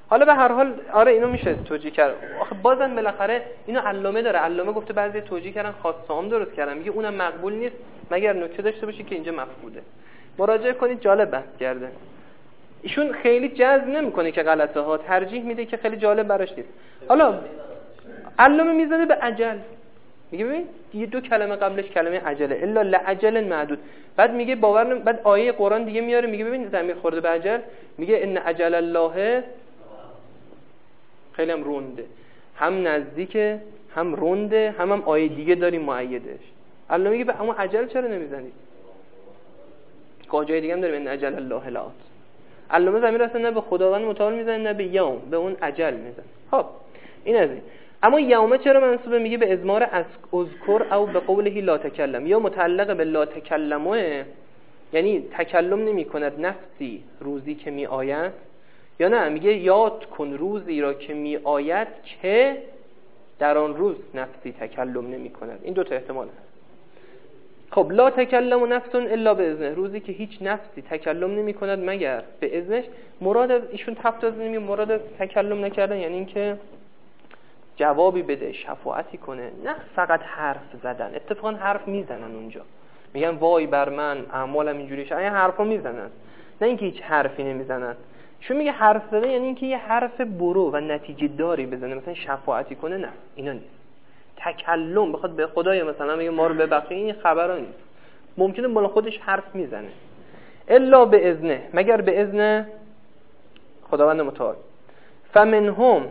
حالا به هر حال آره اینو میشه توجیه کرد. آخه بازم بالاخره اینو علامه داره، علامه گفته بعضی توجیه کردن خاصه هم درست کردن، میگه اونم مقبول نیست مگر نکته داشته باشه که اینجا مفقوده. مراجعه کنید، جالب بحث کرده. ایشون خیلی جذب نمیکنه که غلطه ها، ترجیح میده که خیلی جالب براش نیست. حالا علامه میزنه به اجل، میگه ببین یه دو کلمه قبلش کلمه عجله، الا لعجل معدود. بعد میگه بعد آیه قرآن دیگه میاره میگه ببین ضمیر خورده به اجل، میگه ان اجل الله، خیلی هم رونده، هم نزدیکه هم رونده، هم آیه دیگه داریم مؤیدش. علامه میگه اما عجل چرا نمیزنید؟ که جای دیگه هم داریم ان اجل الله لآت. علامه ضمیر اصلا نه به خداوند متعال میزنه نه به یوم، به اون اجل میزنه. خب این از این. اما یومه چرا منصوبه؟ میگه به ازمار اذکر او به قوله لا تکلم، یا متعلق به لا تکلمه، یعنی تکلم نمی کند نفسی روزی که می آید، یا نه میگه یاد کن روزی را که می آید که در آن روز نفسی تکلم نمی کند. این دو تا احتمال هست. خب لا تکلم نفس الا باذنه، روزی که هیچ نفسی تکلم نمی کند مگر به اذنش. مراد از ایشون تفت نمیگه، مراد از تکلم نکردن یعنی اینکه جوابی بده، شفاعتی کنه، نه فقط حرف زدن. اتفاقا حرف میزنن اونجا، میگن وای بر من اعمالم اینجوری شد، این حرفا میزنن، نه اینکه هیچ حرفی نمیزنن. چون میگه حرف زدن یعنی اینکه یه حرف برو و نتیجه داری بزنه، مثلا شفاعتی کنه، نه اینا نیست. تکلم بخواد به خدای مثلا میگه ما رو ببخش، این خبرا نیست. ممکنه مال خودش حرف میزنه. الا به اذنه، مگر به اذن خداوند متعال. فمنهم،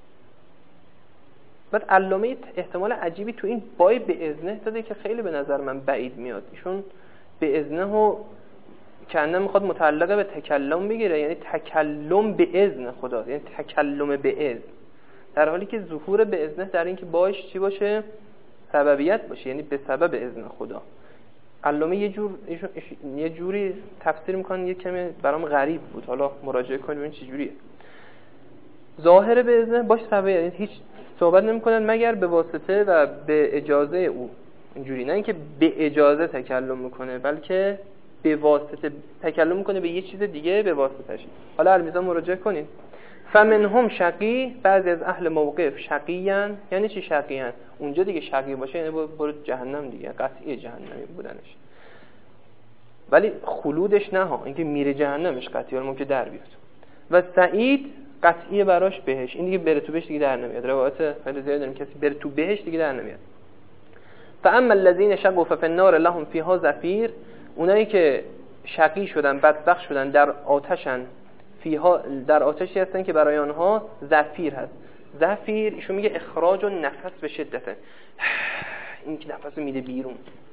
بعد علامه احتمال عجیبی تو این بای به اذنه داده که خیلی به نظر من بعید میاد. ایشون به اذنه و کنه میخواد متعلقه به تکلم بگیره، یعنی تکلم به اذن خدا، یعنی تکلم به اذن، در حالی که ظهور به اذنه در این که باش چی باشه؟ سببیت باشه، یعنی به سبب اذن خدا. علامه یه جوری تفسیر میکنه، یه کمی برام غریب بود، حالا مراجعه کنیم ببین چه جوریه. ظاهر به اذن باش سبب، یعنی هیچ صحبت نمی‌کنن مگر به واسطه و به اجازه او. اینجوری نه اینکه به اجازه تکلم میکنه، بلکه به واسطه تکلم میکنه به یه چیز دیگه به واسطهش. حالا المیزان مراجعه کنین. فمنهم شقی، بعضی از اهل موقف شقیان. یعنی چی شقیان؟ اونجا دیگه شقی باشه یعنی برو جهنم دیگه، قطعی جهنمی بودنش. ولی خلودش نه ها، اینکه میره جهنمش قطعی ممکنه در بیاد. و سعید قطعی براش بهش، این دیگه بره تو بهش دیگه در نمیاد. روایت خیلی زیاد داریم کسی بره تو بهش دیگه در نمیاد. فاما الذين شقوا ففي النار لهم فيها زفیر، اونایی که شقی شدن، بدبخت شدن، در آتشن، فیها در آتشی هستن که برای آنها زفیر هست. زفیر ایشون میگه اخراج و نفس به شدته، این که نفس میده بیرون،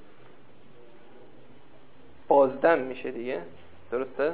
بازدم میشه دیگه، درسته؟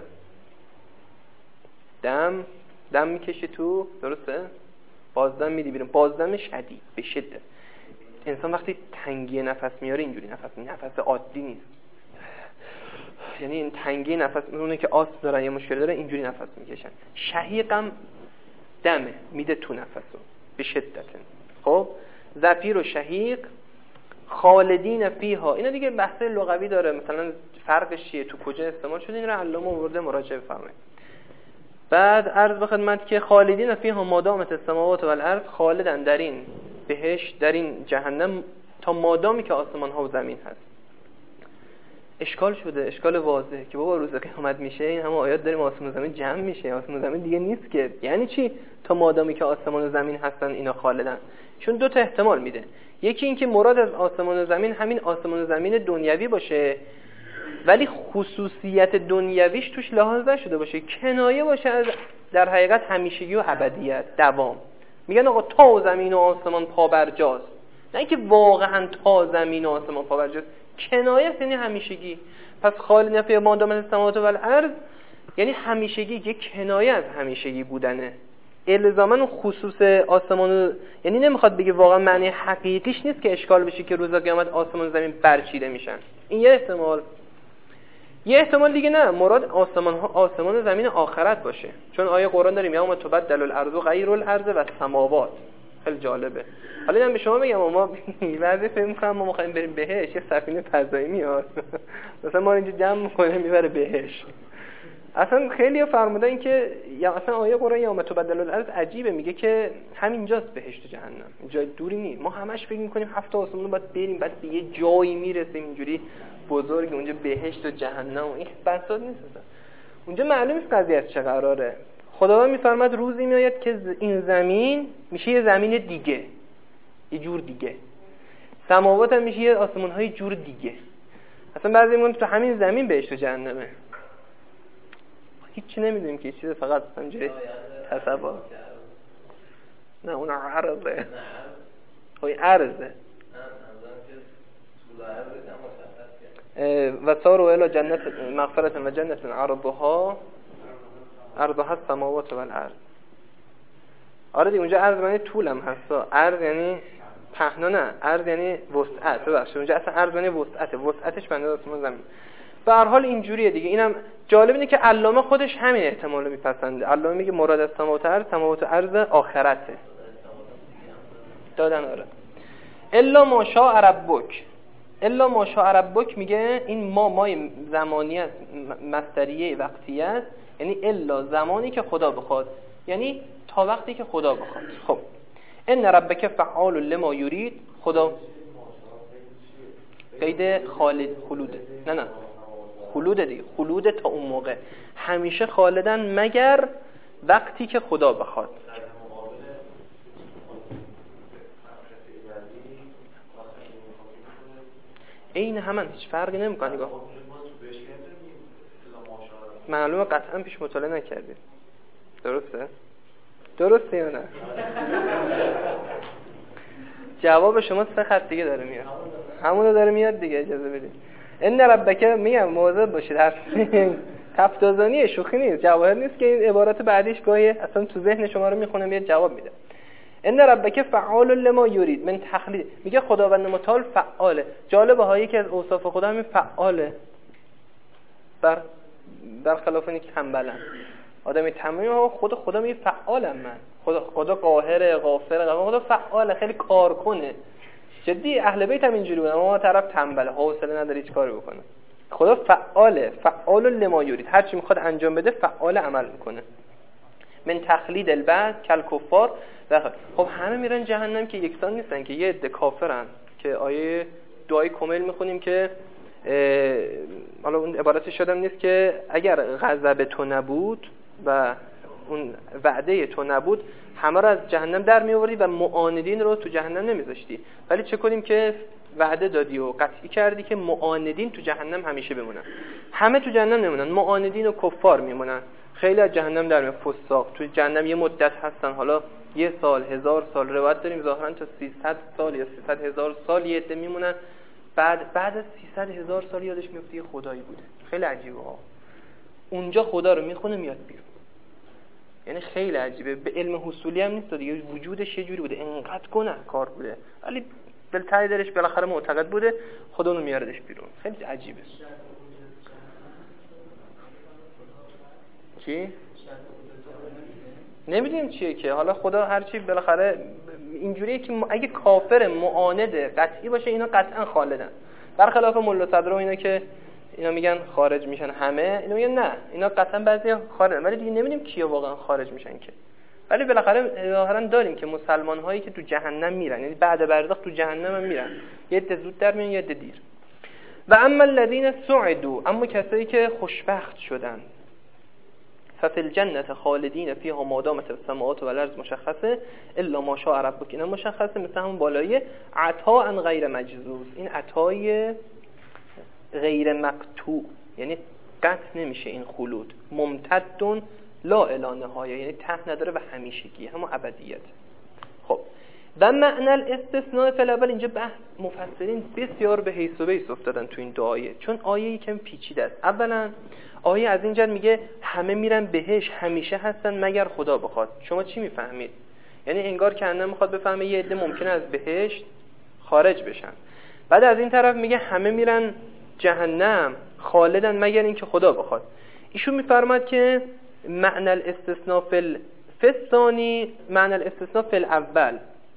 دم میکشه تو، درسته؟ بازدم میدی بیرون، بازدم شدید به شدت. انسان وقتی تنگی نفس میاره اینجوری نفس عادی نیست، یعنی این تنگی نفس، اونه که آسم دارن یه مشکل داره اینجوری نفس میکشن. شهیقم دمه میده تو نفسو به شدت. خب زفیر و شهیق خالدین فیها، اینا دیگه بحث لغوی داره، مثلا فرقش چیه، تو کجا استعمال شده، این رو علامه آورده، مراجعه بفرمایید. بعد عرض به خدمت که خالدین فیها مادامت السماوات و الارض، خالدن در این بهشت، در این جهنم، تا مادامی که آسمان ها و زمین هست. اشکال شده، اشکال واضحه که بابا روز قیامت میشه این همه آیات داریم آسمان و زمین جمع میشه، آسمان و زمین دیگه نیست که، یعنی چی تا مادامی که آسمان و زمین هستن اینا خالدن؟ چون دو تا احتمال میده. یکی این که مراد از آسمان و زمین همین آسمان و زمین دنیوی باشه، ولی خصوصیت دنیویش توش لحاظ نشده باشه، کنایه باشه از در حقیقت همیشگی و ابدیت، دوام. میگن آقا تا زمین و آسمان پابرجاست، نه اینکه واقعا تا زمین و آسمان پابرجاست، کنایه یعنی همیشگی. پس خالدین فیها مادامت السماوات و الارض یعنی همیشگی، یک کنایه از همیشگی بودنه. الزاما خصوص آسمان، یعنی نمیخواد بگه واقعا معنی حقیقیش نیست که اشکال بشه که روز قیامت آسمان و زمین برچیده میشن. این یه احتمال. یه احتمال دیگه نه، مراد آسمان و زمین آخرت باشه، چون آیه قرآن داریم یوم تبدل الارض غیر الارض و السماوات. خیلی جالبه. حالا اینم به شما بگم، ما بعضی فکر می‌کنن ما می‌خوایم بریم بهش، یه سفینه فضایی میاد مثلا ما اینجا جمع می‌کنه میبره بهش. اصلا خیلی فرمودن که یا اصلا آیه قرآن یوم تبدل الارض عجیبه، میگه که همینجاست بهشت و جهنم، جای دوری نیست. ما همش فکر میکنیم 7 آسمون باید بریم، بعد به یه جایی میرسیم اینجوری بزرگ اونجا بهشت و جهنم، این بساط نیست اصلا. اونجا معلوم نیست قضیه از چه قراره. خداوند میفرماد روزی میاد که این زمین میشه یه زمین دیگه، یه جور دیگه، سماوات هم میشه یه آسمان‌های جور دیگه. اصلا بعضی میگن تو همین زمین بهشت و جهنمه، هیچ نمیدونیم که چیز، فقط همینجوری تصور. نه اون عرضه، خواهی عرضه و سارو الی جنت مغفرت و جنت عرضها السماوات و الارض. آره دیگه اونجا عرض معنی طولم هستا، عرض یعنی پهنا، نه عرض یعنی وسعت. ببخشید اونجا اصلا عرض معنی وسعتش بنده آسمان زمین. به هر حال اینجوریه دیگه. اینم جالب اینه که علامه خودش همین احتمالو میپسنده. علامه میگه مراد از سماوات و ارض آخرته دادن. آره الا ما شاء ربک، الا ما شاء ربک میگه این ما زمانیت مصدریه وقتیه است، یعنی الا زمانی که خدا بخواد، یعنی تا وقتی که خدا بخواد. خب ان ربک فعال لما یرید، خدا قید خلود، نه خلود دیگه، خلود تا اون موقع، همیشه خالدن مگر وقتی که خدا بخواد. این همان هیچ فرقی نمیکنه. نگاه معلومه قطعا پیش مطالعه نکردید، درسته یا نه؟ جواب شما 3 خط دیگه داره میاد، همونو داره میاد دیگه، اجازه بدید. ان ربک، میگم مواظب باشید، حرف تفتازانیه، شوخی نیست، جواهر نیست که این عبارت بعدیش گاهی اصلا تو ذهن شما رو میخونه میاد جواب میده. ان ربک فعال لما یرید من تخلید، میگه خداوند متعال فعاله. جالبه ها، یکی از اوصاف خدا همین فعاله، در خلاف اینکه تنبلن. آدمی تمام خدا میگه فعالم، من خدا قاهره، غافره، خدا فعاله، خیلی کار کنه. جدی اهل بیت هم اینجوری بودن، اما طرف تنبله، حوصله نداره هیچ کاری بکنه. خدا فعاله، فعال لما یرید، هر چی میخواد انجام بده فعال عمل میکنه. من تخلید البعض کل کفار. خب همه میرن جهنم که یکسان نیستن، که یه عده کافرن که آیه دعای کمیل میخونیم که حالا اون عبارتش شدم نیست که اگر غضب تو نبود و اون وعده تو نبود همه رو از جهنم در میآوردی و معاندین رو تو جهنم نمیذاشتی، ولی چه کنیم که وعده دادی و قطعی کردی که معاندین تو جهنم همیشه بمونن. همه تو جهنم نمونن، معاندین و کفار میمونن. خیلی از جهنم در میاد، فساق تو جهنم یه مدت هستن، حالا 1 سال 1000 سال روایت داریم ظاهرا تا 300 سال یا 300,000 سال یه عده میمونن. بعد از 300,000 سال یادش میفته یه خدایی بوده. خیلی عجیبه ها، اونجا خدا رو میخونه میاد بیرون. یعنی خیلی عجیبه، به علم حصولی هم نیست دیگه، وجودش یه جوری بوده، انقدر گناه کار بوده ولی بالتالي دلش بالاخره معتقد بوده خدا رو میاردش بیرون. خیلی عجیبه. چی؟ نمیدونیم چیه که حالا خدا هرچی بالاخره اینجوریه که اگه کافر معاند قطعی باشه اینا قطعا خالدن، برخلاف ملا صدر و اینا که اینا میگن خارج میشن، همه اینا میگن نه اینا قطعا بعضی خارج، ولی دیگه نمیدونیم کیا واقعا خارج میشن که. ولی بالاخره ظاهرا داریم که مسلمان هایی که تو جهنم میرن، یعنی بعد برزخ تو جهنم هم میرن، یه عده زودتر میان یه عده دیر. و اما الذين سعدوا، اما کسایی که خوشبخت شدن، ففي الجنة خالدین فیها ما دامت السماوات والارض، مشخصه الا ما شاء ربک، اینا مشخصه مثل همون بالایه، عطاء غیر مجزوز، این عطای غیر مقطوع، یعنی قطع نمیشه این خلود، ممتد لا الی نهایه، یعنی ته نداره و همیشگی، همون ابدیت. خب و معنی الاستثناء فی الاول، اینجا بحث مفسرین بسیار به حیث و بیس افتادن تو این دو آیه، چون آیه یکم پیچیده است. اولا آیه از این جهت میگه همه میرن بهش، همیشه هستن مگر خدا بخواد. شما چی میفهمید؟ یعنی انگار که اندم میخواد بفهمه یه عده ممکنه از بهشت خارج بشن. بعد از این طرف میگه همه میرن جهنم خالدن مگر اینکه خدا بخواد. ایشون میفرماد که معنی الاستثناء فی الثانی، معنی الاستثناء فی الاول،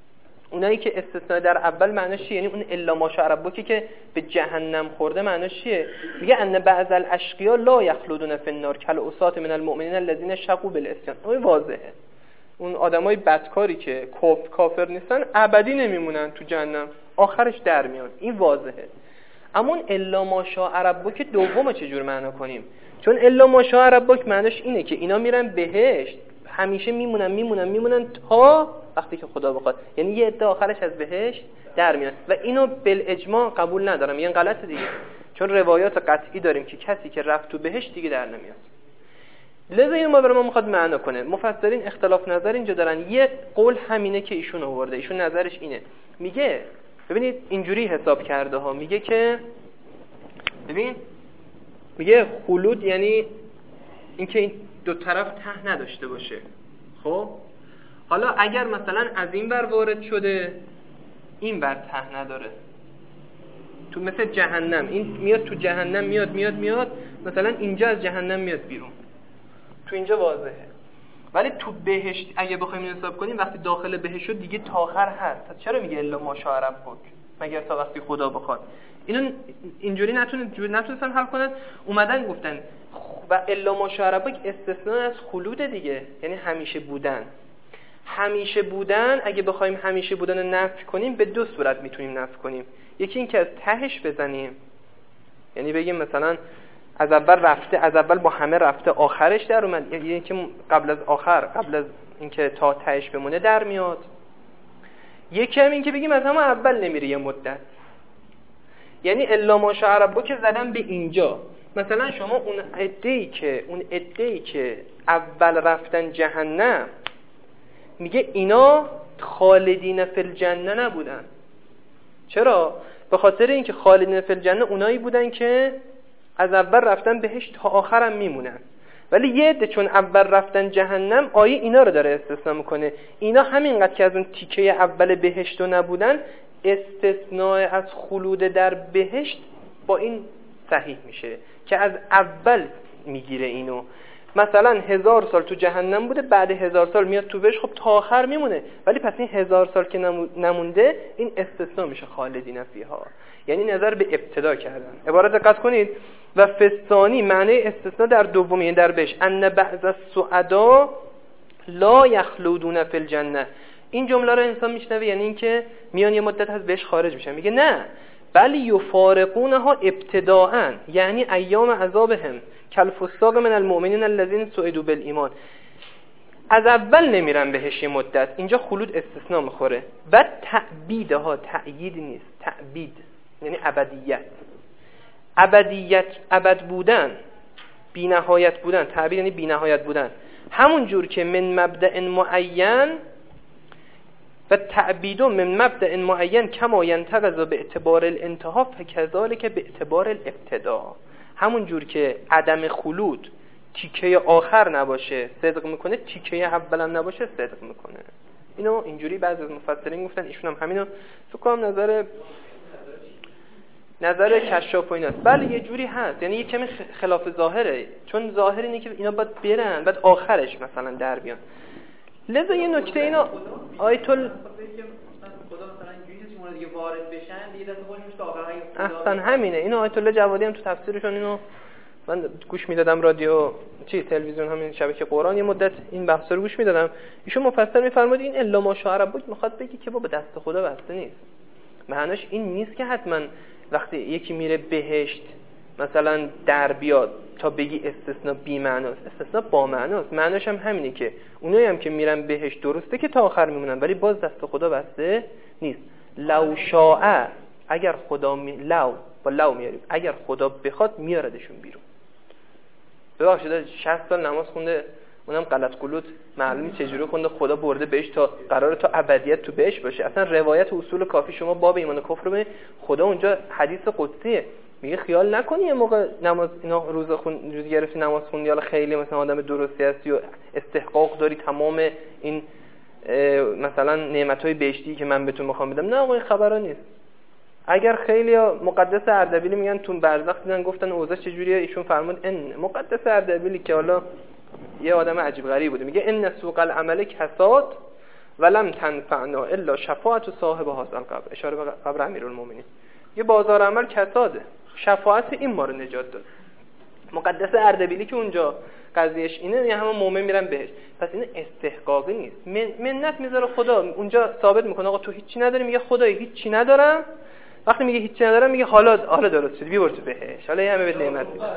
اونایی که استثناء در اول معناش چیه؟ یعنی اون الا ماشاء ربک که به جهنم خورده معناش چیه؟ میگه ان بعض الاشقیا لا یخلدون فی النار کالعصاة من المؤمنین الذین شقوا بالعصیان. این واضحه. اون آدمای بدکاری که کافر نیستن ابدی نمیمونن تو جهنم، آخرش در میان. این واضحه. اما اون الا ماشاء ربک دومو چجور معنا کنیم؟ چون الا ماشاء ربک معناش اینه که اینا میرن بهشت، همیشه میمونن تا وقتی که خدا بخواد. یعنی یه عده آخرش از بهشت در میاد و اینو بالاجماع قبول ندارم، یعنی غلطه دیگه. چون روایات قطعی داریم که کسی که رفت تو بهشت دیگه در نمیاد. لذا اینو ما برام میخواد معنا کنه. مفسرین اختلاف نظر اینجا دارن. یه قول همینه که ایشون آورده. ایشون نظرش اینه. میگه ببینید اینجوری حساب کرده ها. میگه که ببین میگه خلود یعنی اینکه این دو طرف ته نداشته باشه. خب حالا اگر مثلا از این ور وارد شده این ور ته نداره، تو مثل جهنم این میاد تو جهنم میاد مثلا اینجا از جهنم میاد بیرون، تو اینجا واضحه. ولی تو بهشت اگه بخوایم این حساب کنیم وقتی داخل بهشت شد دیگه تا آخر هست. پس چرا میگه الا ماشاء ربک؟ مگر تا وقتی خدا بخواد. اینو اینجوری نتونستن حل کنن. اومدن گفتن و الا ماشاء ربک استثناء از خلود دیگه، یعنی همیشه بودن. اگه بخوایم همیشه بودن رو نفی کنیم به دو صورت میتونیم نفی کنیم. یکی این که از تهش بزنیم، یعنی بگیم مثلا از اول با همه رفته آخرش در اومد، یعنی اینکه قبل از اینکه تا تهش بمونه در میاد. یکی هم این که بگیم از همه اول نمیره یه مدت، یعنی الا ماشاء ربک زدن به اینجا. مثلا شما اون عده‌ای که اول رفتن جهنم، میگه اینا خالدین فی الجنه نبودن. چرا؟ به خاطر اینکه خالدین فی الجنه اونایی بودن که از اول رفتن بهشت تا آخرم میمونن. ولی یه عده چون اول رفتن جهنم، آیه اینا رو داره استثناء میکنه. اینا همینقدر که از اون تیکه اول بهشت نبودن، استثناء از خلود در بهشت با این صحیح میشه که از اول میگیره اینو. مثلا 1000 سال تو جهنم بوده، بعد 1000 سال میاد تو بهشت، خب تا آخر میمونه. ولی پس این 1000 سال که نمونده این استثناء میشه خالدین فیها، یعنی نظر به ابتدا کردن. عبارت دقت کنید. و فستانی معنی استثناء در دومی در بهشت ان بعض السعدا لا یخلدون فی الجنه. این جمله رو انسان میشنوه یعنی اینکه میان یه مدت از بهشت خارج میشن. میگه نه، بل یفارقونها ابتداء، یعنی ایام عذابهم کالفساق من المؤمنین الذین سعدوا بالایمان. از اول نمیرن بهش یه مدت. اینجا خلود استثناء میخوره. بعد تعبیدها، تأیید نیست، تعبید یعنی ابدیت، ابد بودن، بی نهایت بودن. تعبیر یعنی بی نهایت بودن. همون جور که من مبدأ معین و تعبید من مبدأ معین کما ینتقض به اعتبار الانتها فکذالک به اعتبار الابتدا. همون جور که عدم خلود تیکه آخر نباشه صدق میکنه، تیکه اول هم نباشه صدق میکنه. اینو اینجوری بعضی از مفسرین گفتن. ایشون هم همینو فکر کنم نظر کشاف و ایناست. بله یه جوری هست، یعنی یه کمی خلاف ظاهره، چون ظاهر اینه که اینا باید برن بعد آخرش مثلا در بیان. لذا یه نکته اینا آیت خدا مثلا اینجوری نیست که اونا دیگه وارد بشن دیگه دست خودشون تا آخر اصلا همینه. اینو آیت الله جوادی هم تو تفسیرشون اینو من گوش میدادم، رادیو تلویزیون همین شبکه قرآن یه مدت این بحثا رو گوش میدادم. ایشون مفسر میفرماد این الا ماشاء ربک میخواد بگه که با دست خدا بسته نیست. معناش این نیست که حتما وقتی یکی میره بهشت مثلا در بیاد تا بگی استثناء بی معناست. استثناء با معناست. معناش هم همینه که اونایی هم که میرن بهشت درسته که تا آخر میمونن، ولی باز دست خدا بسته نیست. لو شاء، اگر خدا لو میاریم، اگر خدا بخواد میاردشون بیرون. ببخشید 60 سال نماز خونده، اونم غلط قلوت معلومی چجوری خونده، خدا برده بهش تا قراره تا ابدیت تو بهش باشه. اصلا روایت اصول کافی شما باب ایمان و کفر رو ببینید، خدا اونجا حدیث قدسیه میگه خیال نکنی یه موقع نماز اینا روز گرفتی نماز خوندی حالا خیلی مثلا آدم درستی هستی و استحقاق داری تمام این مثلا نعمت‌های بهشتی که من بهتون میخوام بدم. نه آقا این خبرا نیست. اگر خیلی مقدس اردبیلی میگن تو برزخ دیدن گفتن اوضاع چجوریه، ایشون فرمود ان مقدس اردبیلی که حالا یه آدم عجیب غریب بوده، میگه ان سوق العمل کساد ولم تنفعنا الا شفاعت صاحب هذا القبر، اشاره به قبر امیرالمومنین. یه بازار عمل کساده، شفاعت این ما رو نجات داد. مقدس اردبیلی که اونجا قضیهش اینه، یه همه مؤمن میرن بهش، پس این استحقاقی نیست. منت میذاره خدا اونجا ثابت میکنه آقا تو هیچی نداری، میگه خدای هیچی ندارم. وقتی میگه هیچی ندارم میگه حالا درست شد، بیا برو تو بهش، حالا همه به نعمت میده.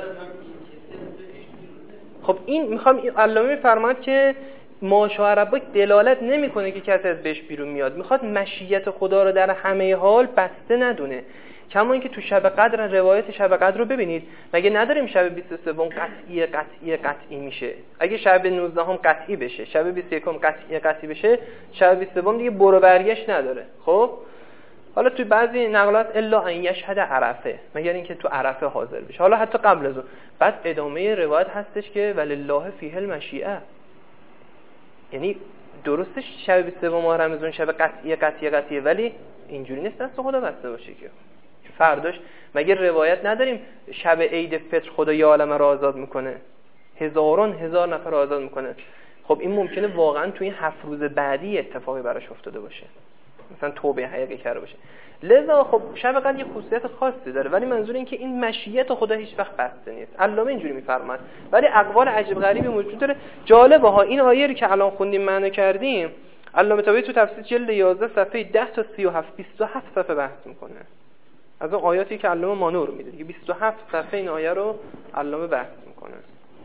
خب این میخوام علامه میفرماد که ماشاءالله دلالت نمیکنه که کسی از بهش بیرون میاد، میخواد مشیت خدا رو در همه حال بسته ندونه. کما اینکه تو شب قدر، روایت شب قدر رو ببینید، مگه نداریم شب 23 قطعی میشه؟ اگه شب 19 هم قطعی بشه، شب 21 هم قطعی بشه، شب 23 دیگه برو برگشت نداره. خب حالا تو بعضی نقلات الا ان یشهد عرفه، مگر اینکه تو عرفه حاضر بشه، حالا حتی قبل از اون. بعد ادامه روایت هستش که ولله فیه المشیئه، یعنی درستش شب 23 ماه رمضان شب قطعیه، ولی اینجوری نیست دست خدا بسته باشه که فرداش. مگه روایت نداریم شب عید فطر خدا یه عالمه رو آزاد میکنه، هزار نفر رو آزاد میکنه؟ خب این ممکنه واقعا تو این 7 روز بعدی اتفاقی براش افتاده باشه، مثلا توبه حقیقی کرده باشه. لذا خب شب قدر یه خصوصیت خاصی داره، ولی منظور این که این مشیت خدا هیچ وقت بسته نیست. علامه اینجوری میفرماد، ولی اقوال عجیب غریبی وجود داره. جالبه ها، این آیه رو که الان خوندیم معنی کردیم، علامه طباطبایی تو تفسیر جلد 11 صفحه 10 تا 37 27 صفحه بحث میکنه از اون آیاتی که علامه مانور میده دیگه. 27 صفحه این آیه رو علامه بحث میکنه.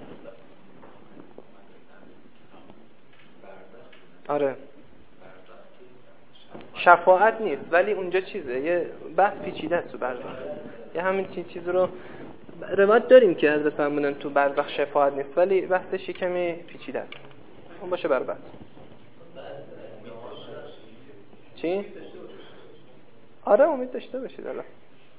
آره شفاعت نیست، ولی اونجا چیزه، یه بحث پیچیده است تو برزخ. یه همین چیز رو روایت داریم که حضرت فرمودن تو برزخ شفاعت نیست، ولی بحثش کمی پیچیده است. اون باشه بر بحث. چی؟ آره امید داشته باشید. الان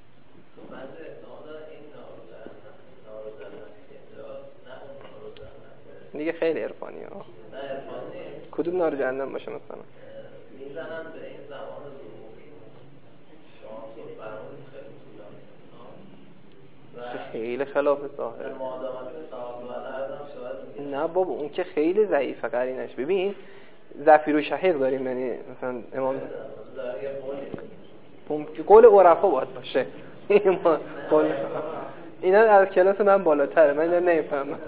دیگه خیلی عرفانی ها. کدوم نار جهنم باشه مثلا؟ میزنن به این زمان ظهور خیلی خلاف ظاهره. نه بابا اون که خیلی ضعیفه قرینش. ببین زفیر و شهیر داریم، یعنی مثلا امام قول عرفا باید باشه. اینا از کلاس من بالاتره، من اینا نمیفهمم.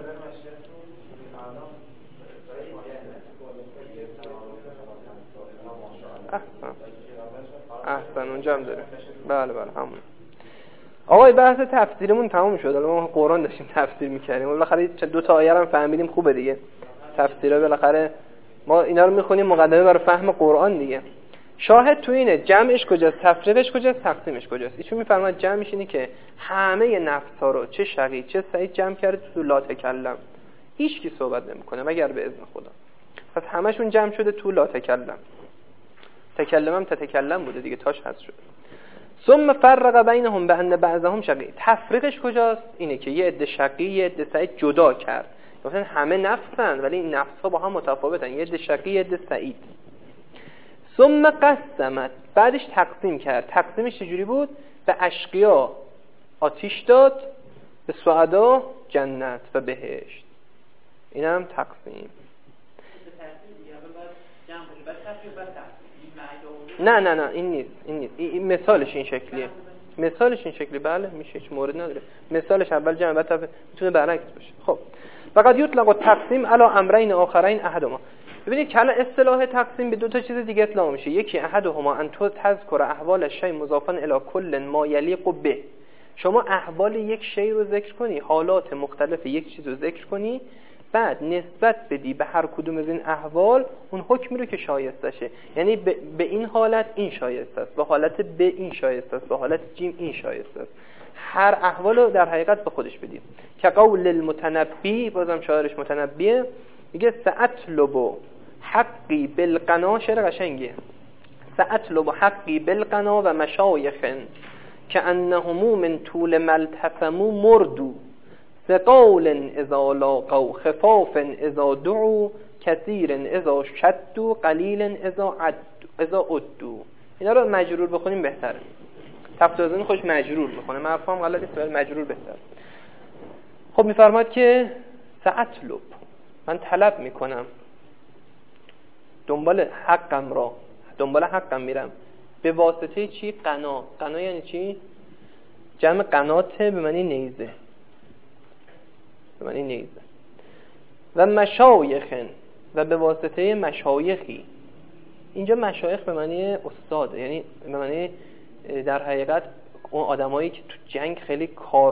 احسن اونجا هم داره. بله همون. آقای بحث تفسیرمون تموم شد. الان ما قرآن داشتیم تفسیر می‌کردیم. بالاخره 2 تا آیه رو فهمیدیم، خوبه دیگه. تفسیرها بالاخره ما اینا رو می‌خونیم مقدمه برای فهم قرآن دیگه. شاهد تو اینه جمعش کجاست، تفریقش کجاست، تقسیمش کجاست. ایشون می‌فرماد جمعش اینه که همه نفس‌ها رو چه شقی چه سعید جمع کرده تو لا تکلم. هیچ کی صحبت نمی‌کنه مگر به اذن خدا. پس همشون جمع شده تو لا تکلم. تکلمم تتکلم بوده دیگه، تاش حذف شده. ثم فرق بینهم بان بعضهم شقی. تفریقش کجاست؟ اینه که یه عده شقی یه عده سعید جدا کرد. مثلا همه نفسن ولی این نفس‌ها با هم متفاوتن، یه عده شقی یه عده سعید. ثم قسمت، بعدش تقسیم کرد. تقسیمش چجوری بود؟ به اشقیا آتش داد، به سعدا جنت و بهشت. اینم تقسیم. نه این نیست. این مثالش این شکلیه. بله میشه، هیچ مورد نداره. مثالش اول جمع بعد میتونه برعکس باشه. خب فقط یطلق التقسیم علی امرین آخرین احدهما. ببینید که الان اصطلاح تقسیم به 2 تا چیز دیگه اطلاق میشه. یکی احدهما ان تو تذکر احوال الشیء مضافا الی کل ما یلیق به. شما احوال یک شی رو ذکر کنی، حالات مختلف یک چیز رو ذکر کنی، بعد نسبت بدی به هر کدوم از این احوال اون حکمی رو که شایسته شه. یعنی به این حالت این شایسته است، به حالت ب این شایسته است، به حالت جیم این شایسته است. هر احوال رو در حقیقت به خودش بدیم. که قول المتنبی، بازم شاعرش متنبیه، میگه سأطلب حقی بالقنا. شعر قشنگه. سأطلب حقی بالقنا و مشایخ که انهم من طول ملتفمو مردو، ثقال اذا لاقوا خفاف اذا دعوا كثير اذا شدوا قليل اذا عدوا. اینا رو مجرور بخونیم بهتره. تفتازین خوش مجرور بخونه، مفهوم غلط نیست ولی مجرور بهتره. خب میفرماد که سأطلب، من طلب میکنم. دنبال حقم میرم. به واسطه چی؟ قنا یعنی چی؟ جمع قناته به معنی نیزه. و مشایخن و به واسطه مشایخی. اینجا مشایخ به معنی استاد، یعنی به معنی در حقیقت اون آدمایی که تو جنگ خیلی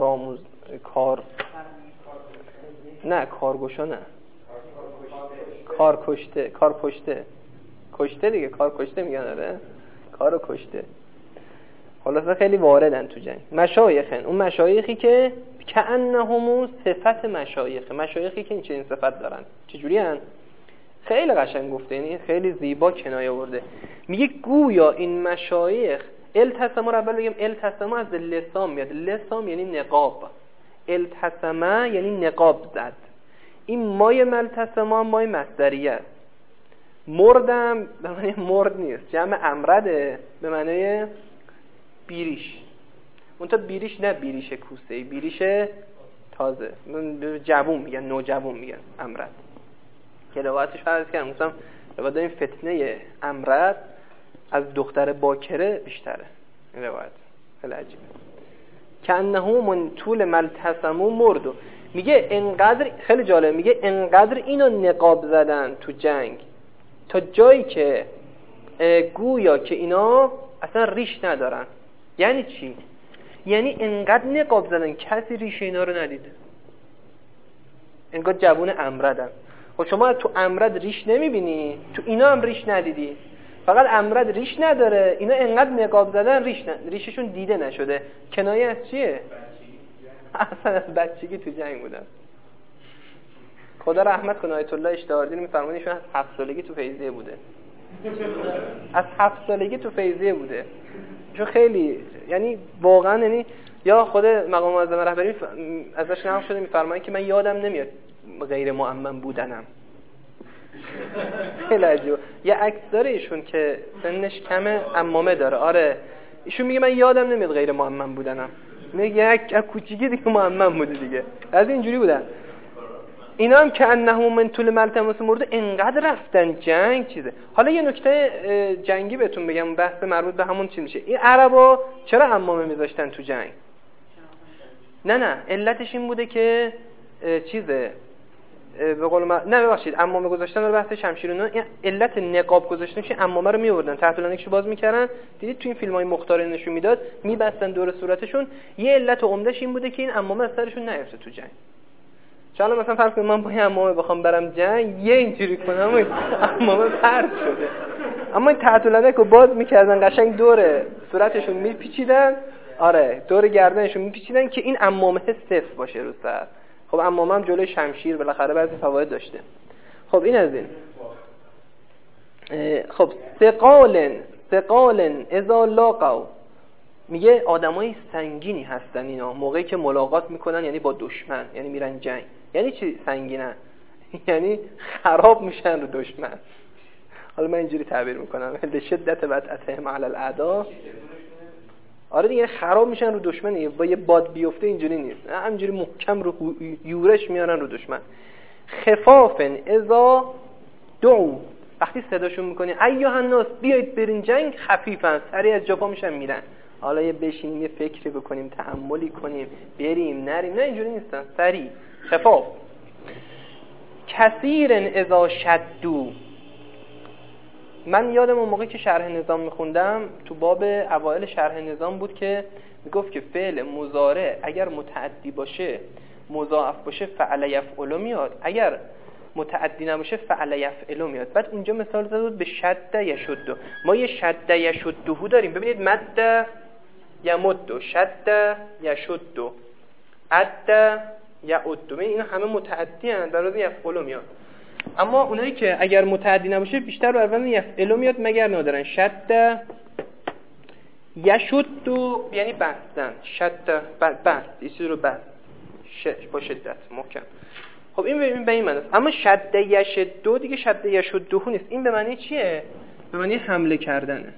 کشته میگن. آره کارو کشته. خلاصه خیلی واردن تو جنگ. مشایخن، اون مشایخی که کأنهم صفت مشایخی که این چنین صفت دارن. چجوری هن؟ خیلی قشنگ گفته، یعنی خیلی زیبا کنایه آورده. میگه گویا این مشایخ التسما، رو اول بگم التسما از لسام میاد. لسام یعنی نقاب، التسما یعنی نقاب زد. این مای ملتسما مای مصدریه است. مردم به معنی مرد نیست، جمع امرده به معنی بیریش. اون تا بیریش نه بیریش کوسه، بیریش تازه، جوون میگن، نوجوون میگن امرد. که روایتش فرض کردم مثلا روایت این فتنه امرد از دختر باکره بیشتره. این روایت خیلی عجیبه. کأنه من طول ملتسمو مردو. میگه انقدر، خیلی جالب، میگه انقدر اینو نقاب زدن تو جنگ تا جایی که گویا که اینا اصلا ریش ندارن. یعنی چی؟ یعنی انقدر نقاب زدن کسی ریش اینا رو ندیده. انقدر جوون امردن. خب شما تو امرد ریش نمیبینی، تو اینا هم ریش ندیدی. فقط امرد ریش نداره، اینا انقدر نقاب زدن ریششون دیده نشده. کنایه از چیه؟ اصلا از بچگی تو جنگ بودن. خدا رحمت کنه آیت الله اشتهاردین میفرمایند ایشون از 7 سالگی تو فیضیه بوده. از 7 سالگی تو فیضیه بوده. چون خیلی یعنی واقعا، یعنی یا خود مقام معظم رهبری ازش نقل شده میفرمایند که من یادم نمیاد غیر مؤمن بودنم. خیلی عجیبه. یه عکس داره ایشون که سنش کمه، عمامه داره. آره ایشون میگه من یادم نمیاد غیر مؤمن بودنم. میگه یک کوچیکی دیگه مؤمن بوده دیگه. از اینجوری بودن. اینا هم که انهم من طول ملتمس مرده انقدر رفتن جنگ چیزه. حالا یه نکته جنگی بهتون بگم، بحث مربوط به همون چی میشه. این عربا چرا عمامه میذاشتن تو جنگ؟ نه علتش این بوده که چیزه به قول نه ببخشید، عمامه گذاشتن رو بحث شمشیر اون، علت نقاب گذاشتنش عمامه رو میوردن تحت لانکشو باز میکردن. دیدید تو این فیلمای مختار نشون میداد میبستن دور صورتشون. یه علت عمدهش این بوده که این عمامه از سرشون نیفته تو جنگ. چون مثلا فرض کنید من با این عمامه بخوام برم جنگ یه اینجوری کنم و عمامه پرت شده، اما این تحت لانکو باز میکردن قشنگ دور صورتشون میپیچیدن. آره دور گردنشون میپیچیدن که این عمامه صفر باشه رو سر. خب عمامه هم جلوی شمشیر بالاخره بعضی فواید داشته. خب این از این. خب ثقالن اذا لاقوا، میگه آدمای سنگینی هستن اینا موقعی که ملاقات میکنن، یعنی با دشمن، یعنی میرن جنگ. یعنی چی سنگینن؟ یعنی خراب میشن رو دشمن. حالا من اینجوری تعبیر میکنم لشدت وطأتهم علی الاعداء. آره دیگه خراب میشن رو دشمن، با یه باد بیفته اینجوری نیست، همینجوری محکم رو یورش میارن رو دشمن. خفافن اذا دعوا، وقتی صداشون میکنی ایها الناس بیایید برین جنگ، خفیفن سریع از جا پا میشن میرن. حالا یه بشینیم یه فکری بکنیم تأملی کنیم بریم نریم، نه اینجوری نیستن، سریع خفاف. کثیرن اذا شدوا، من یادم اون موقعی که شرح نظام میخوندم تو باب اوائل شرح نظام بود که میگفت که فعل مضارع اگر متعدی باشه مضاعف باشه فعل یفعل میاد، اگر متعدی نباشه فعل یفعل میاد. بعد اونجا مثال زده بود به شد یشد. ما یه شد یشده داریم، ببینید مد یمد، شد یشد، عد یعد، اینا همه متعدی ان در واقع یفعل میاد. اما اونایی که اگر متعدی نباشه بیشتر رو اول یفعل میاد مگر ندارن. شد یشد یعنی بستن، شد بست، یه چیز رو بست با شدت محکم. خب این به این معنی است. اما شد یشد دیگه شد یشده نیست. این به معنی چیه؟ به معنی حمله کردنه.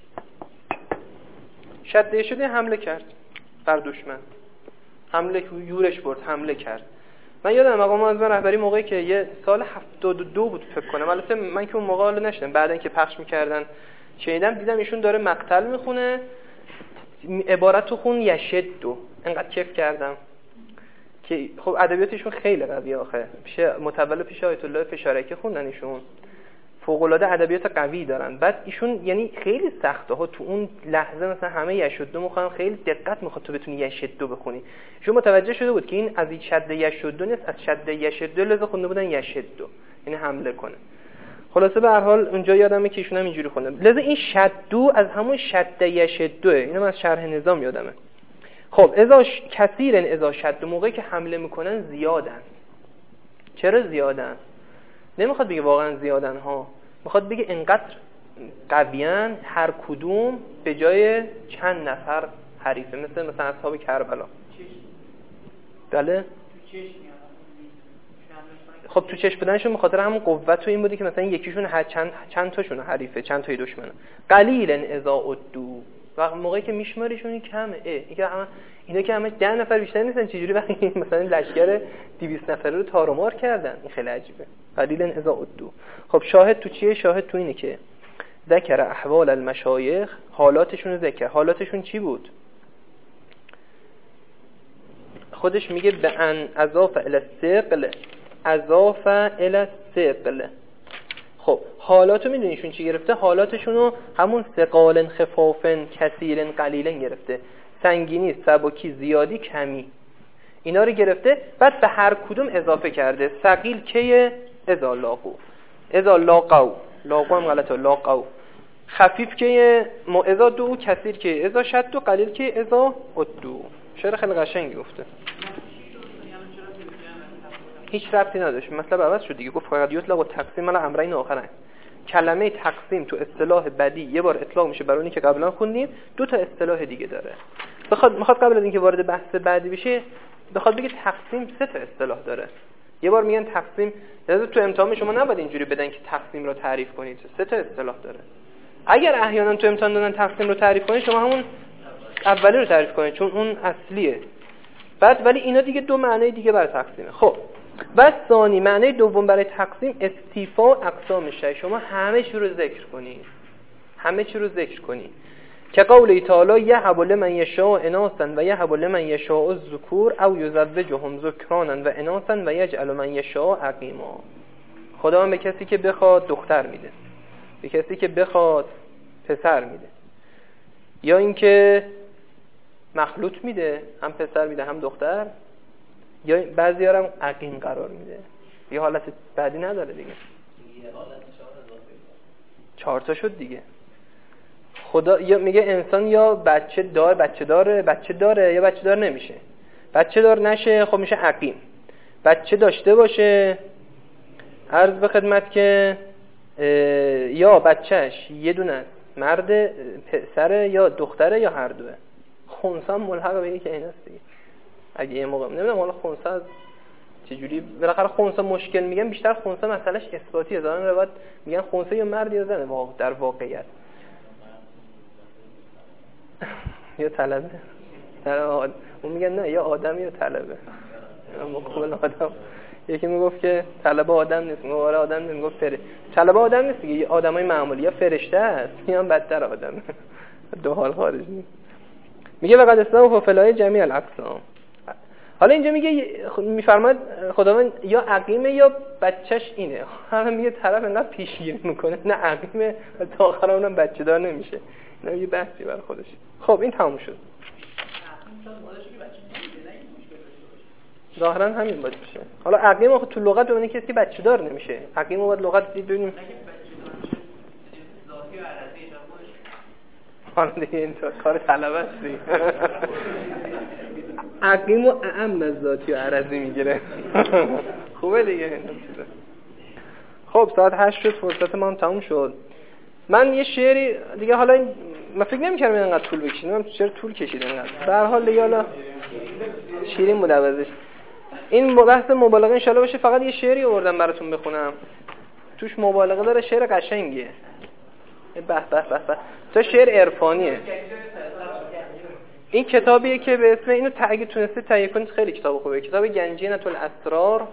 شد یشد حمله کرد بر دشمن، حمله یورش برد، حمله کرد. من یادم مقام معظم رهبری موقعی که یه سال 72 بود فکر کنم، البته من که اون موقع حالا نشدم، بعدن که پخش می‌کردن شنیدم، دیدم ایشون داره مقتل میخونه، عبارت رو خون یشدو. انقدر کیف کردم که خب ادبیاتشون خیلی قویه آخه، پیش متول پیش آیت الله فشارکی خوندن ایشون، فوق العاده ادبیات قوی دارن. بعد ایشون یعنی خیلی سخته ها تو اون لحظه، مثلا همه یشدو میخوان، خیلی دقت میخواد تو بتونی یشدو بخونی. ایشون متوجه شده بود که این از این شد یشدو نیست، از شد یشدو لذا خونده بودن یشدو، یعنی حمله کنه. خلاصه به هر حال اونجا یادمه که ایشون هم اینجوری خونده، لذا این شدو از همون شد یشدوه. اینو من از شرح نظام یادمه. خب کثیر اذا شد، موقعی که حمله میکنن زیادن. چرا زیادن؟ نمیخواد بگه واقعا زیادن ها، میخواد بگه انقدر قویان هر کدوم به جای چند نفر حریفه، مثلا اصحاب کربلا. بله خب تو چشم بدنشون به خاطر همون قوت و این بودی که مثلا یکیشون چند تاشون حریفه، چند تای دشمنه. قلیلا اذا عدوا، وقت موقعی که میشماریشون کمه. اینا که همه 10 نفر بیشتر نیستن، چجوری وقتی مثلا لشکر 200 نفره رو تارومار کردن؟ این خیلی عجیبه. قلیلا اذا عدوا. خب شاهد تو چیه؟ شاهد تو اینه که ذکر احوال المشایخ، حالاتشون رو ذکر. حالاتشون چی بود؟ خودش میگه به ان اضاف الی الثقل، اضاف الی الثقل. خب حالاتو میدونیشون چی گرفته؟ حالاتشونو همون ثقالن خفافن کثیرن قلیلن گرفته، سنگینی، سبکی، زیادی، کمی، اینا رو گرفته. بعد به هر کدوم اضافه کرده. ثقیل که اذا لاقو، اذا لاقو، لاقو هم غلطه، لاقو. خفیف که اذا دو، کثیر که اذا شد، و قلیل که اذا ادو. شعر خیلی قشنگی گفته، هیچ ربطی نداشت، مطلب عوض شد دیگه. گفت فقط یطلق و تقسیم مال امرین آخرین. کلمه تقسیم تو اصطلاح بدی یه بار اطلاق میشه برای اونی که قبلا خوندیم، 2 تا اصطلاح دیگه داره. میخواد قبل از اینکه وارد بحث بعدی بشه بخواد بگه تقسیم 3 تا اصطلاح داره. یه بار میگن تقسیم، لازم تو امتحان شما نباید اینجوری بدن که تقسیم رو تعریف کنید، 3 تا اصطلاح داره. اگر احیانا تو امتحان دادن تقسیم رو تعریف کنید، شما همون اولی رو تعریف کنید چون اون اصلیه. بعد ولی اینا دیگه 2 معنی دیگه برای تقسیمه. خب و ثانی، معنی دوم برای تقسیم استیفا اقسام شی. شما همه چی رو ذکر کنید، همه چی رو ذکر کنید. که قول تعالی یهب لمن یشاء اناثا و یهب لمن یشاء الذکور او یزوجهم ذکرانا و اناثا و یجعل من یشاء عقیما. خداوند به کسی که بخواد دختر میده، به کسی که بخواد پسر میده، یا اینکه مخلوط میده، هم پسر میده هم دختر، یا بعضی‌ها هم عقیم قرار میده. یه حالت بعدی نداره دیگه. 4 تا شد دیگه. خدا یا میگه انسان یا بچه داره یا بچه دار نمیشه. بچه دار نشه خب میشه عقیم. بچه داشته باشه، عرض به خدمت که یا بچهش یه دونه مرد پسر یا دختره یا هر دوه. خونسا ملحق به یکی ایناست دیگه. اگه یه موقع نمیدونم حالا خونسا از چجوری بالاخره خونسا مشکل میگن، بیشتر خونسا مسئلهش اثباتیه. زمان روایت میگن خونسا یا مرد یا زنه در واقعیت. یا طلبه اون میگن نه یا آدم یا طلبه. مقابل آدم یکی میگفت که طلبه آدم نیست، میگه آره آدم نیست، میگفت طلبه آدم نیست دیگه، آدمای معمولی یا فرشته است یا بدتر آدم. دو حال خارج نیست. میگه وقد اسلام فلای جمیع الاقسام. حالا اینجا میگه میفرماد خداوند یا عقیمه یا بچهش اینه. حالا میگه طرف انقدر پیشگیری میکنه نه عقیمه تا آخر اونم بچه دار نمیشه. اینا یه بحثی برای خودش. خب این تموم شد. ظاهرا همین باید بشه. حالا عقیم تو لغت ببینید کسی بچه دار نمیشه. عقیم باید لغت دید ببینیم. حالا دیگه این کار طلبه است دیگه. عقیم و اعم از ذاتی و عرضی میگیره. خوبه دیگه. خب ساعت 8 شد، فرصت ما هم تموم شد. من یه شعری دیگه، حالا این من فکر نمی‌کردم اینقدر طول بکشه. من چرا طول کشید اینقدر. به هر حال دیگه حالا شیرین بود عوضش. این بحث مبالغه ان شاءالله باشه. فقط یه شعری آوردم براتون بخونم. توش مبالغه داره، شعر قشنگیه. به تا شعر عرفانیه. این کتابیه که به اسم اینو اگه تونسته تهیه کنید خیلی کتاب خوبه. کتاب گنجینة الاسرار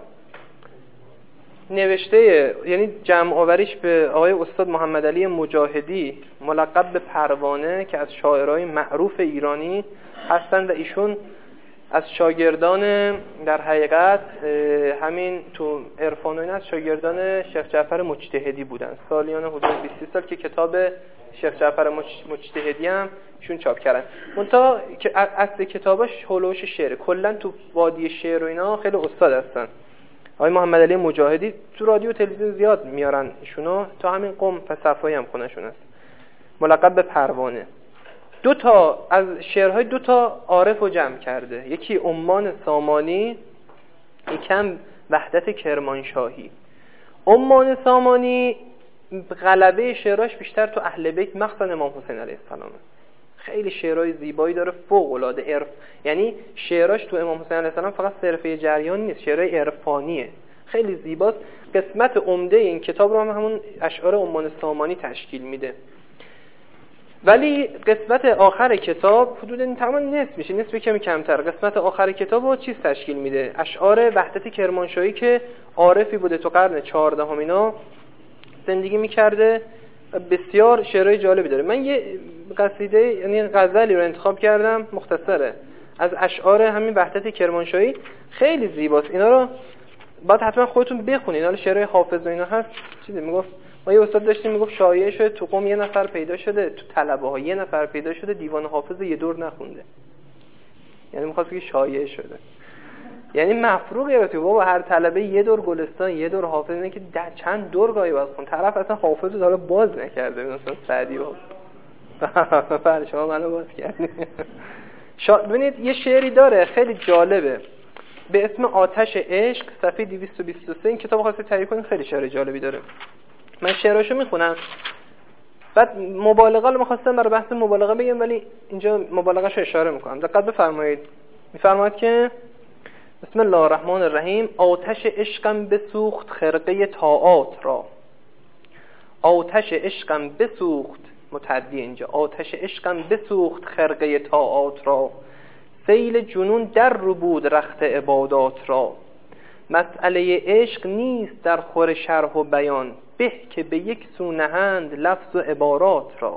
نوشته، یعنی جمع آوریش به آقای استاد محمد علی مجاهدی ملقب به پروانه که از شاعرای معروف ایرانی هستند و ایشون از شاگردان در حقیقت همین تو عرفان و این از شاگردان شیخ جعفر مجتهدی بودن. سالیان حدود 20 سال که کتاب شیخ جعفر مجتهدی هم ایشون چاپ کردن. منتها که اصل کتابش هولوش شعر، کلا تو وادی شعر و اینا خیلی استاد هستن. آقای محمد علی مجاهدی تو رادیو و تلویزیون زیاد میارن ایشونو، تا همین قم و صفایی هم خونشون هست. ملقب به پروانه. دو تا از شعرهای دو تا عارف رو جمع کرده، یکی عمان سامانی، یکم وحدت کرمانشاهی. عمان سامانی غلبه شعراش بیشتر تو اهل بیت مخصوصا امام حسین علیه السلام. خیلی شعرهای زیبایی داره، فوق العاده عرف، یعنی شعراش تو امام حسین علیه السلام فقط صرفه جریان نیست، شعرهای عرفانیه، خیلی زیباست. قسمت عمده این کتاب رو همون اشعار عمان سامانی تشکیل میده. ولی قسمت آخر کتاب حدود تقریبا نصف میشه، نصف کمی کمتر. قسمت آخر کتاب رو چیز تشکیل میده؟ اشعار وحدت کرمانشاهی که عارفی بوده تو قرن 14 اینا زندگی میکرده، بسیار شعرهای جالبی داره. من یه قصیده یعنی غزلی رو انتخاب کردم مختصره از اشعار همین وحدت کرمانشاهی، خیلی زیباست. اینا رو باید حتما خودتون بخونید. حالا شعرهای حافظ و اینا هست. چیزی میگفت ما یه استاد داشتیم میگفت شایعه شده تو قم یه نفر پیدا شده، تو طلبه ها یه نفر پیدا شده دیوان حافظ یه دور نخونده. یعنی می‌خواست بگه شایعه شده، یعنی مفروغ گرفتی بابا هر طلبه یه دور گلستان یه دور حافظ، نه که چند دور گاهی باز خون. طرف اصلا حافظ رو حالا باز نکرده، مثلا سعدی رو بله شما منو باز کردید. ببینید یه شعری داره خیلی جالبه به اسم آتش عشق، صفحه 223. این کتاب خاصه تهیه کنید، خیلی شعر جالبی داره. من شعراشو میخونم، بعد مبالغه رو می‌خواستم برای بحث مبالغه بگم ولی اینجا مبالغه‌شو اشاره میکنم. دقت بفرمایید. میفرماید که بسم الله الرحمن الرحیم: آتش عشقم بسوخت خرقه طاعات را. آتش عشقم بسوخت، متعدی اینجا، آتش عشقم بسوخت خرقه طاعات را. سیل جنون در رو بود رخت عبادات را. مسئله عشق نیست در خور شرح و بیان، به که به یک سو نهند لفظ و عبارات را.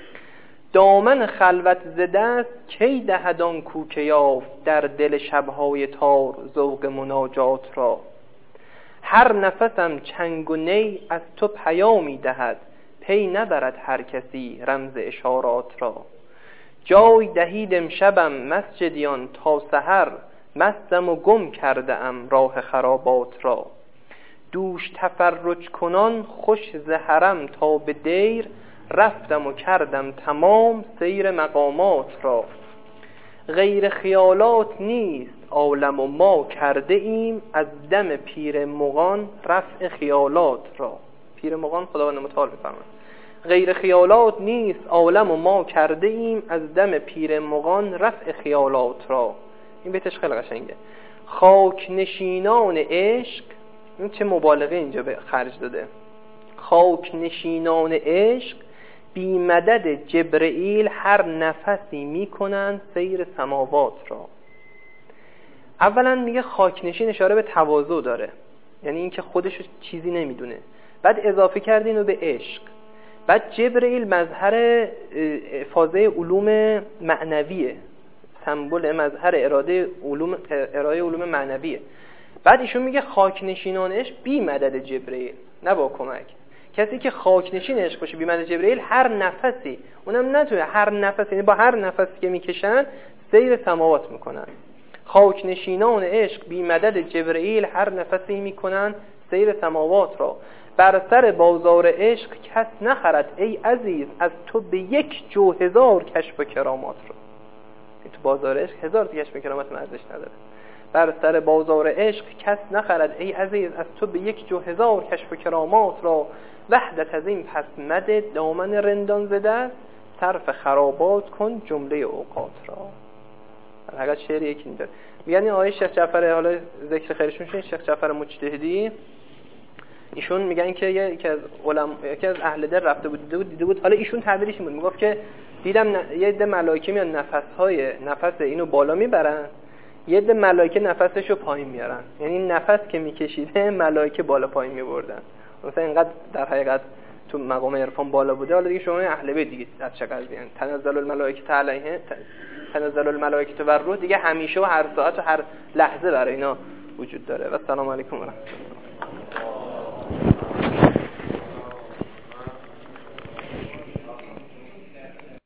دامن خلوت ز دست کی دهد آن کو که یافت در دل شبهای تار ذوق مناجات را. هر نفسم چنگ و نی از تو پیامی دهد، پی نبرد هر کسی رمز اشارات را. جای دهید امشبم مسجدیان تا سحر، مستم و گم کرده ام راه خرابات را. دوش تفرج کنان خوش ز حرم تا به دیر، رفتم و کردم تمام سیر مقامات را. غیر خیالات نیست عالم و ما کرده ایم، از دم پیر مغان رفع خیالات را. پیر مغان خداوند متعال بفرماید. غیر خیالات نیست عالم و ما کرده ایم، از دم پیر مغان رفع خیالات را. این بیتش خیلی قشنگه. خاک نشینان عشق، این چه مبالغه اینجا به خرج داده. خاک نشینان عشق بی مدد جبرئیل هر نفسی میکنند سیر سماوات را. اولا میگه خاک نشین، اشاره به تواضع داره، یعنی اینکه خودش چیزی نمیدونه. بعد اضافه کرد اینو به عشق. بعد جبرئیل مظهر فازه علوم معنویه، سمبل مظهر ارائه علوم معنویه. بعد ایشون میگه خاک نشینان عشق بی مدد جبرئیل، نه با کمک. کسی که خاک نشین عشق باشه بی مدد جبرئیل، هر نفسی، اونم نتونه هر نفسی، یعنی با هر نفسی که میکشن سیر سماوات میکنن. خاک نشینان عشق بی مدد جبرئیل هر نفسی میکنن سیر سماوات را. بر سر بازار عشق کس نخرد ای عزیز، از تو به یک جو هزار کشف و کرامات را. تو بازار عشق هزار کشف و کرامت ارزش نداره. بر سر بازار عشق کس نخرد ای عزیز، از تو به یک جو هزار کشف و کرامات را. وحدت از این پس مده دامن رندان ز دست، صرف خرابات کن جمله اوقات را. حقیقت شعر یکی داره. یعنی آقای شیخ جعفر، حالا ذکر خیرشون شد، شیخ جعفر مجتهدی، ایشون میگن که یکی از اهل دل رفته بود دیده بود. حالا ایشون تعبیرش این بود، میگفت که دیدم یه عده ملائکه میان نفس اینو بالا میبرن، یه عده ملائکه نفسشو پایین میارن. یعنی نفس که میکشیده ملائکه بالا پایین میبردن. مثلا اینقدر در حقیقت تو مقام عرفان بالا بوده. حالا دیگه شما اهل بیت دیگه از چه قضیه تنزل الملائکه و الروح دیگه همیشه و هر ساعت و هر لحظه برای اینا وجود داره. و السلام علیکم و رحمت الله.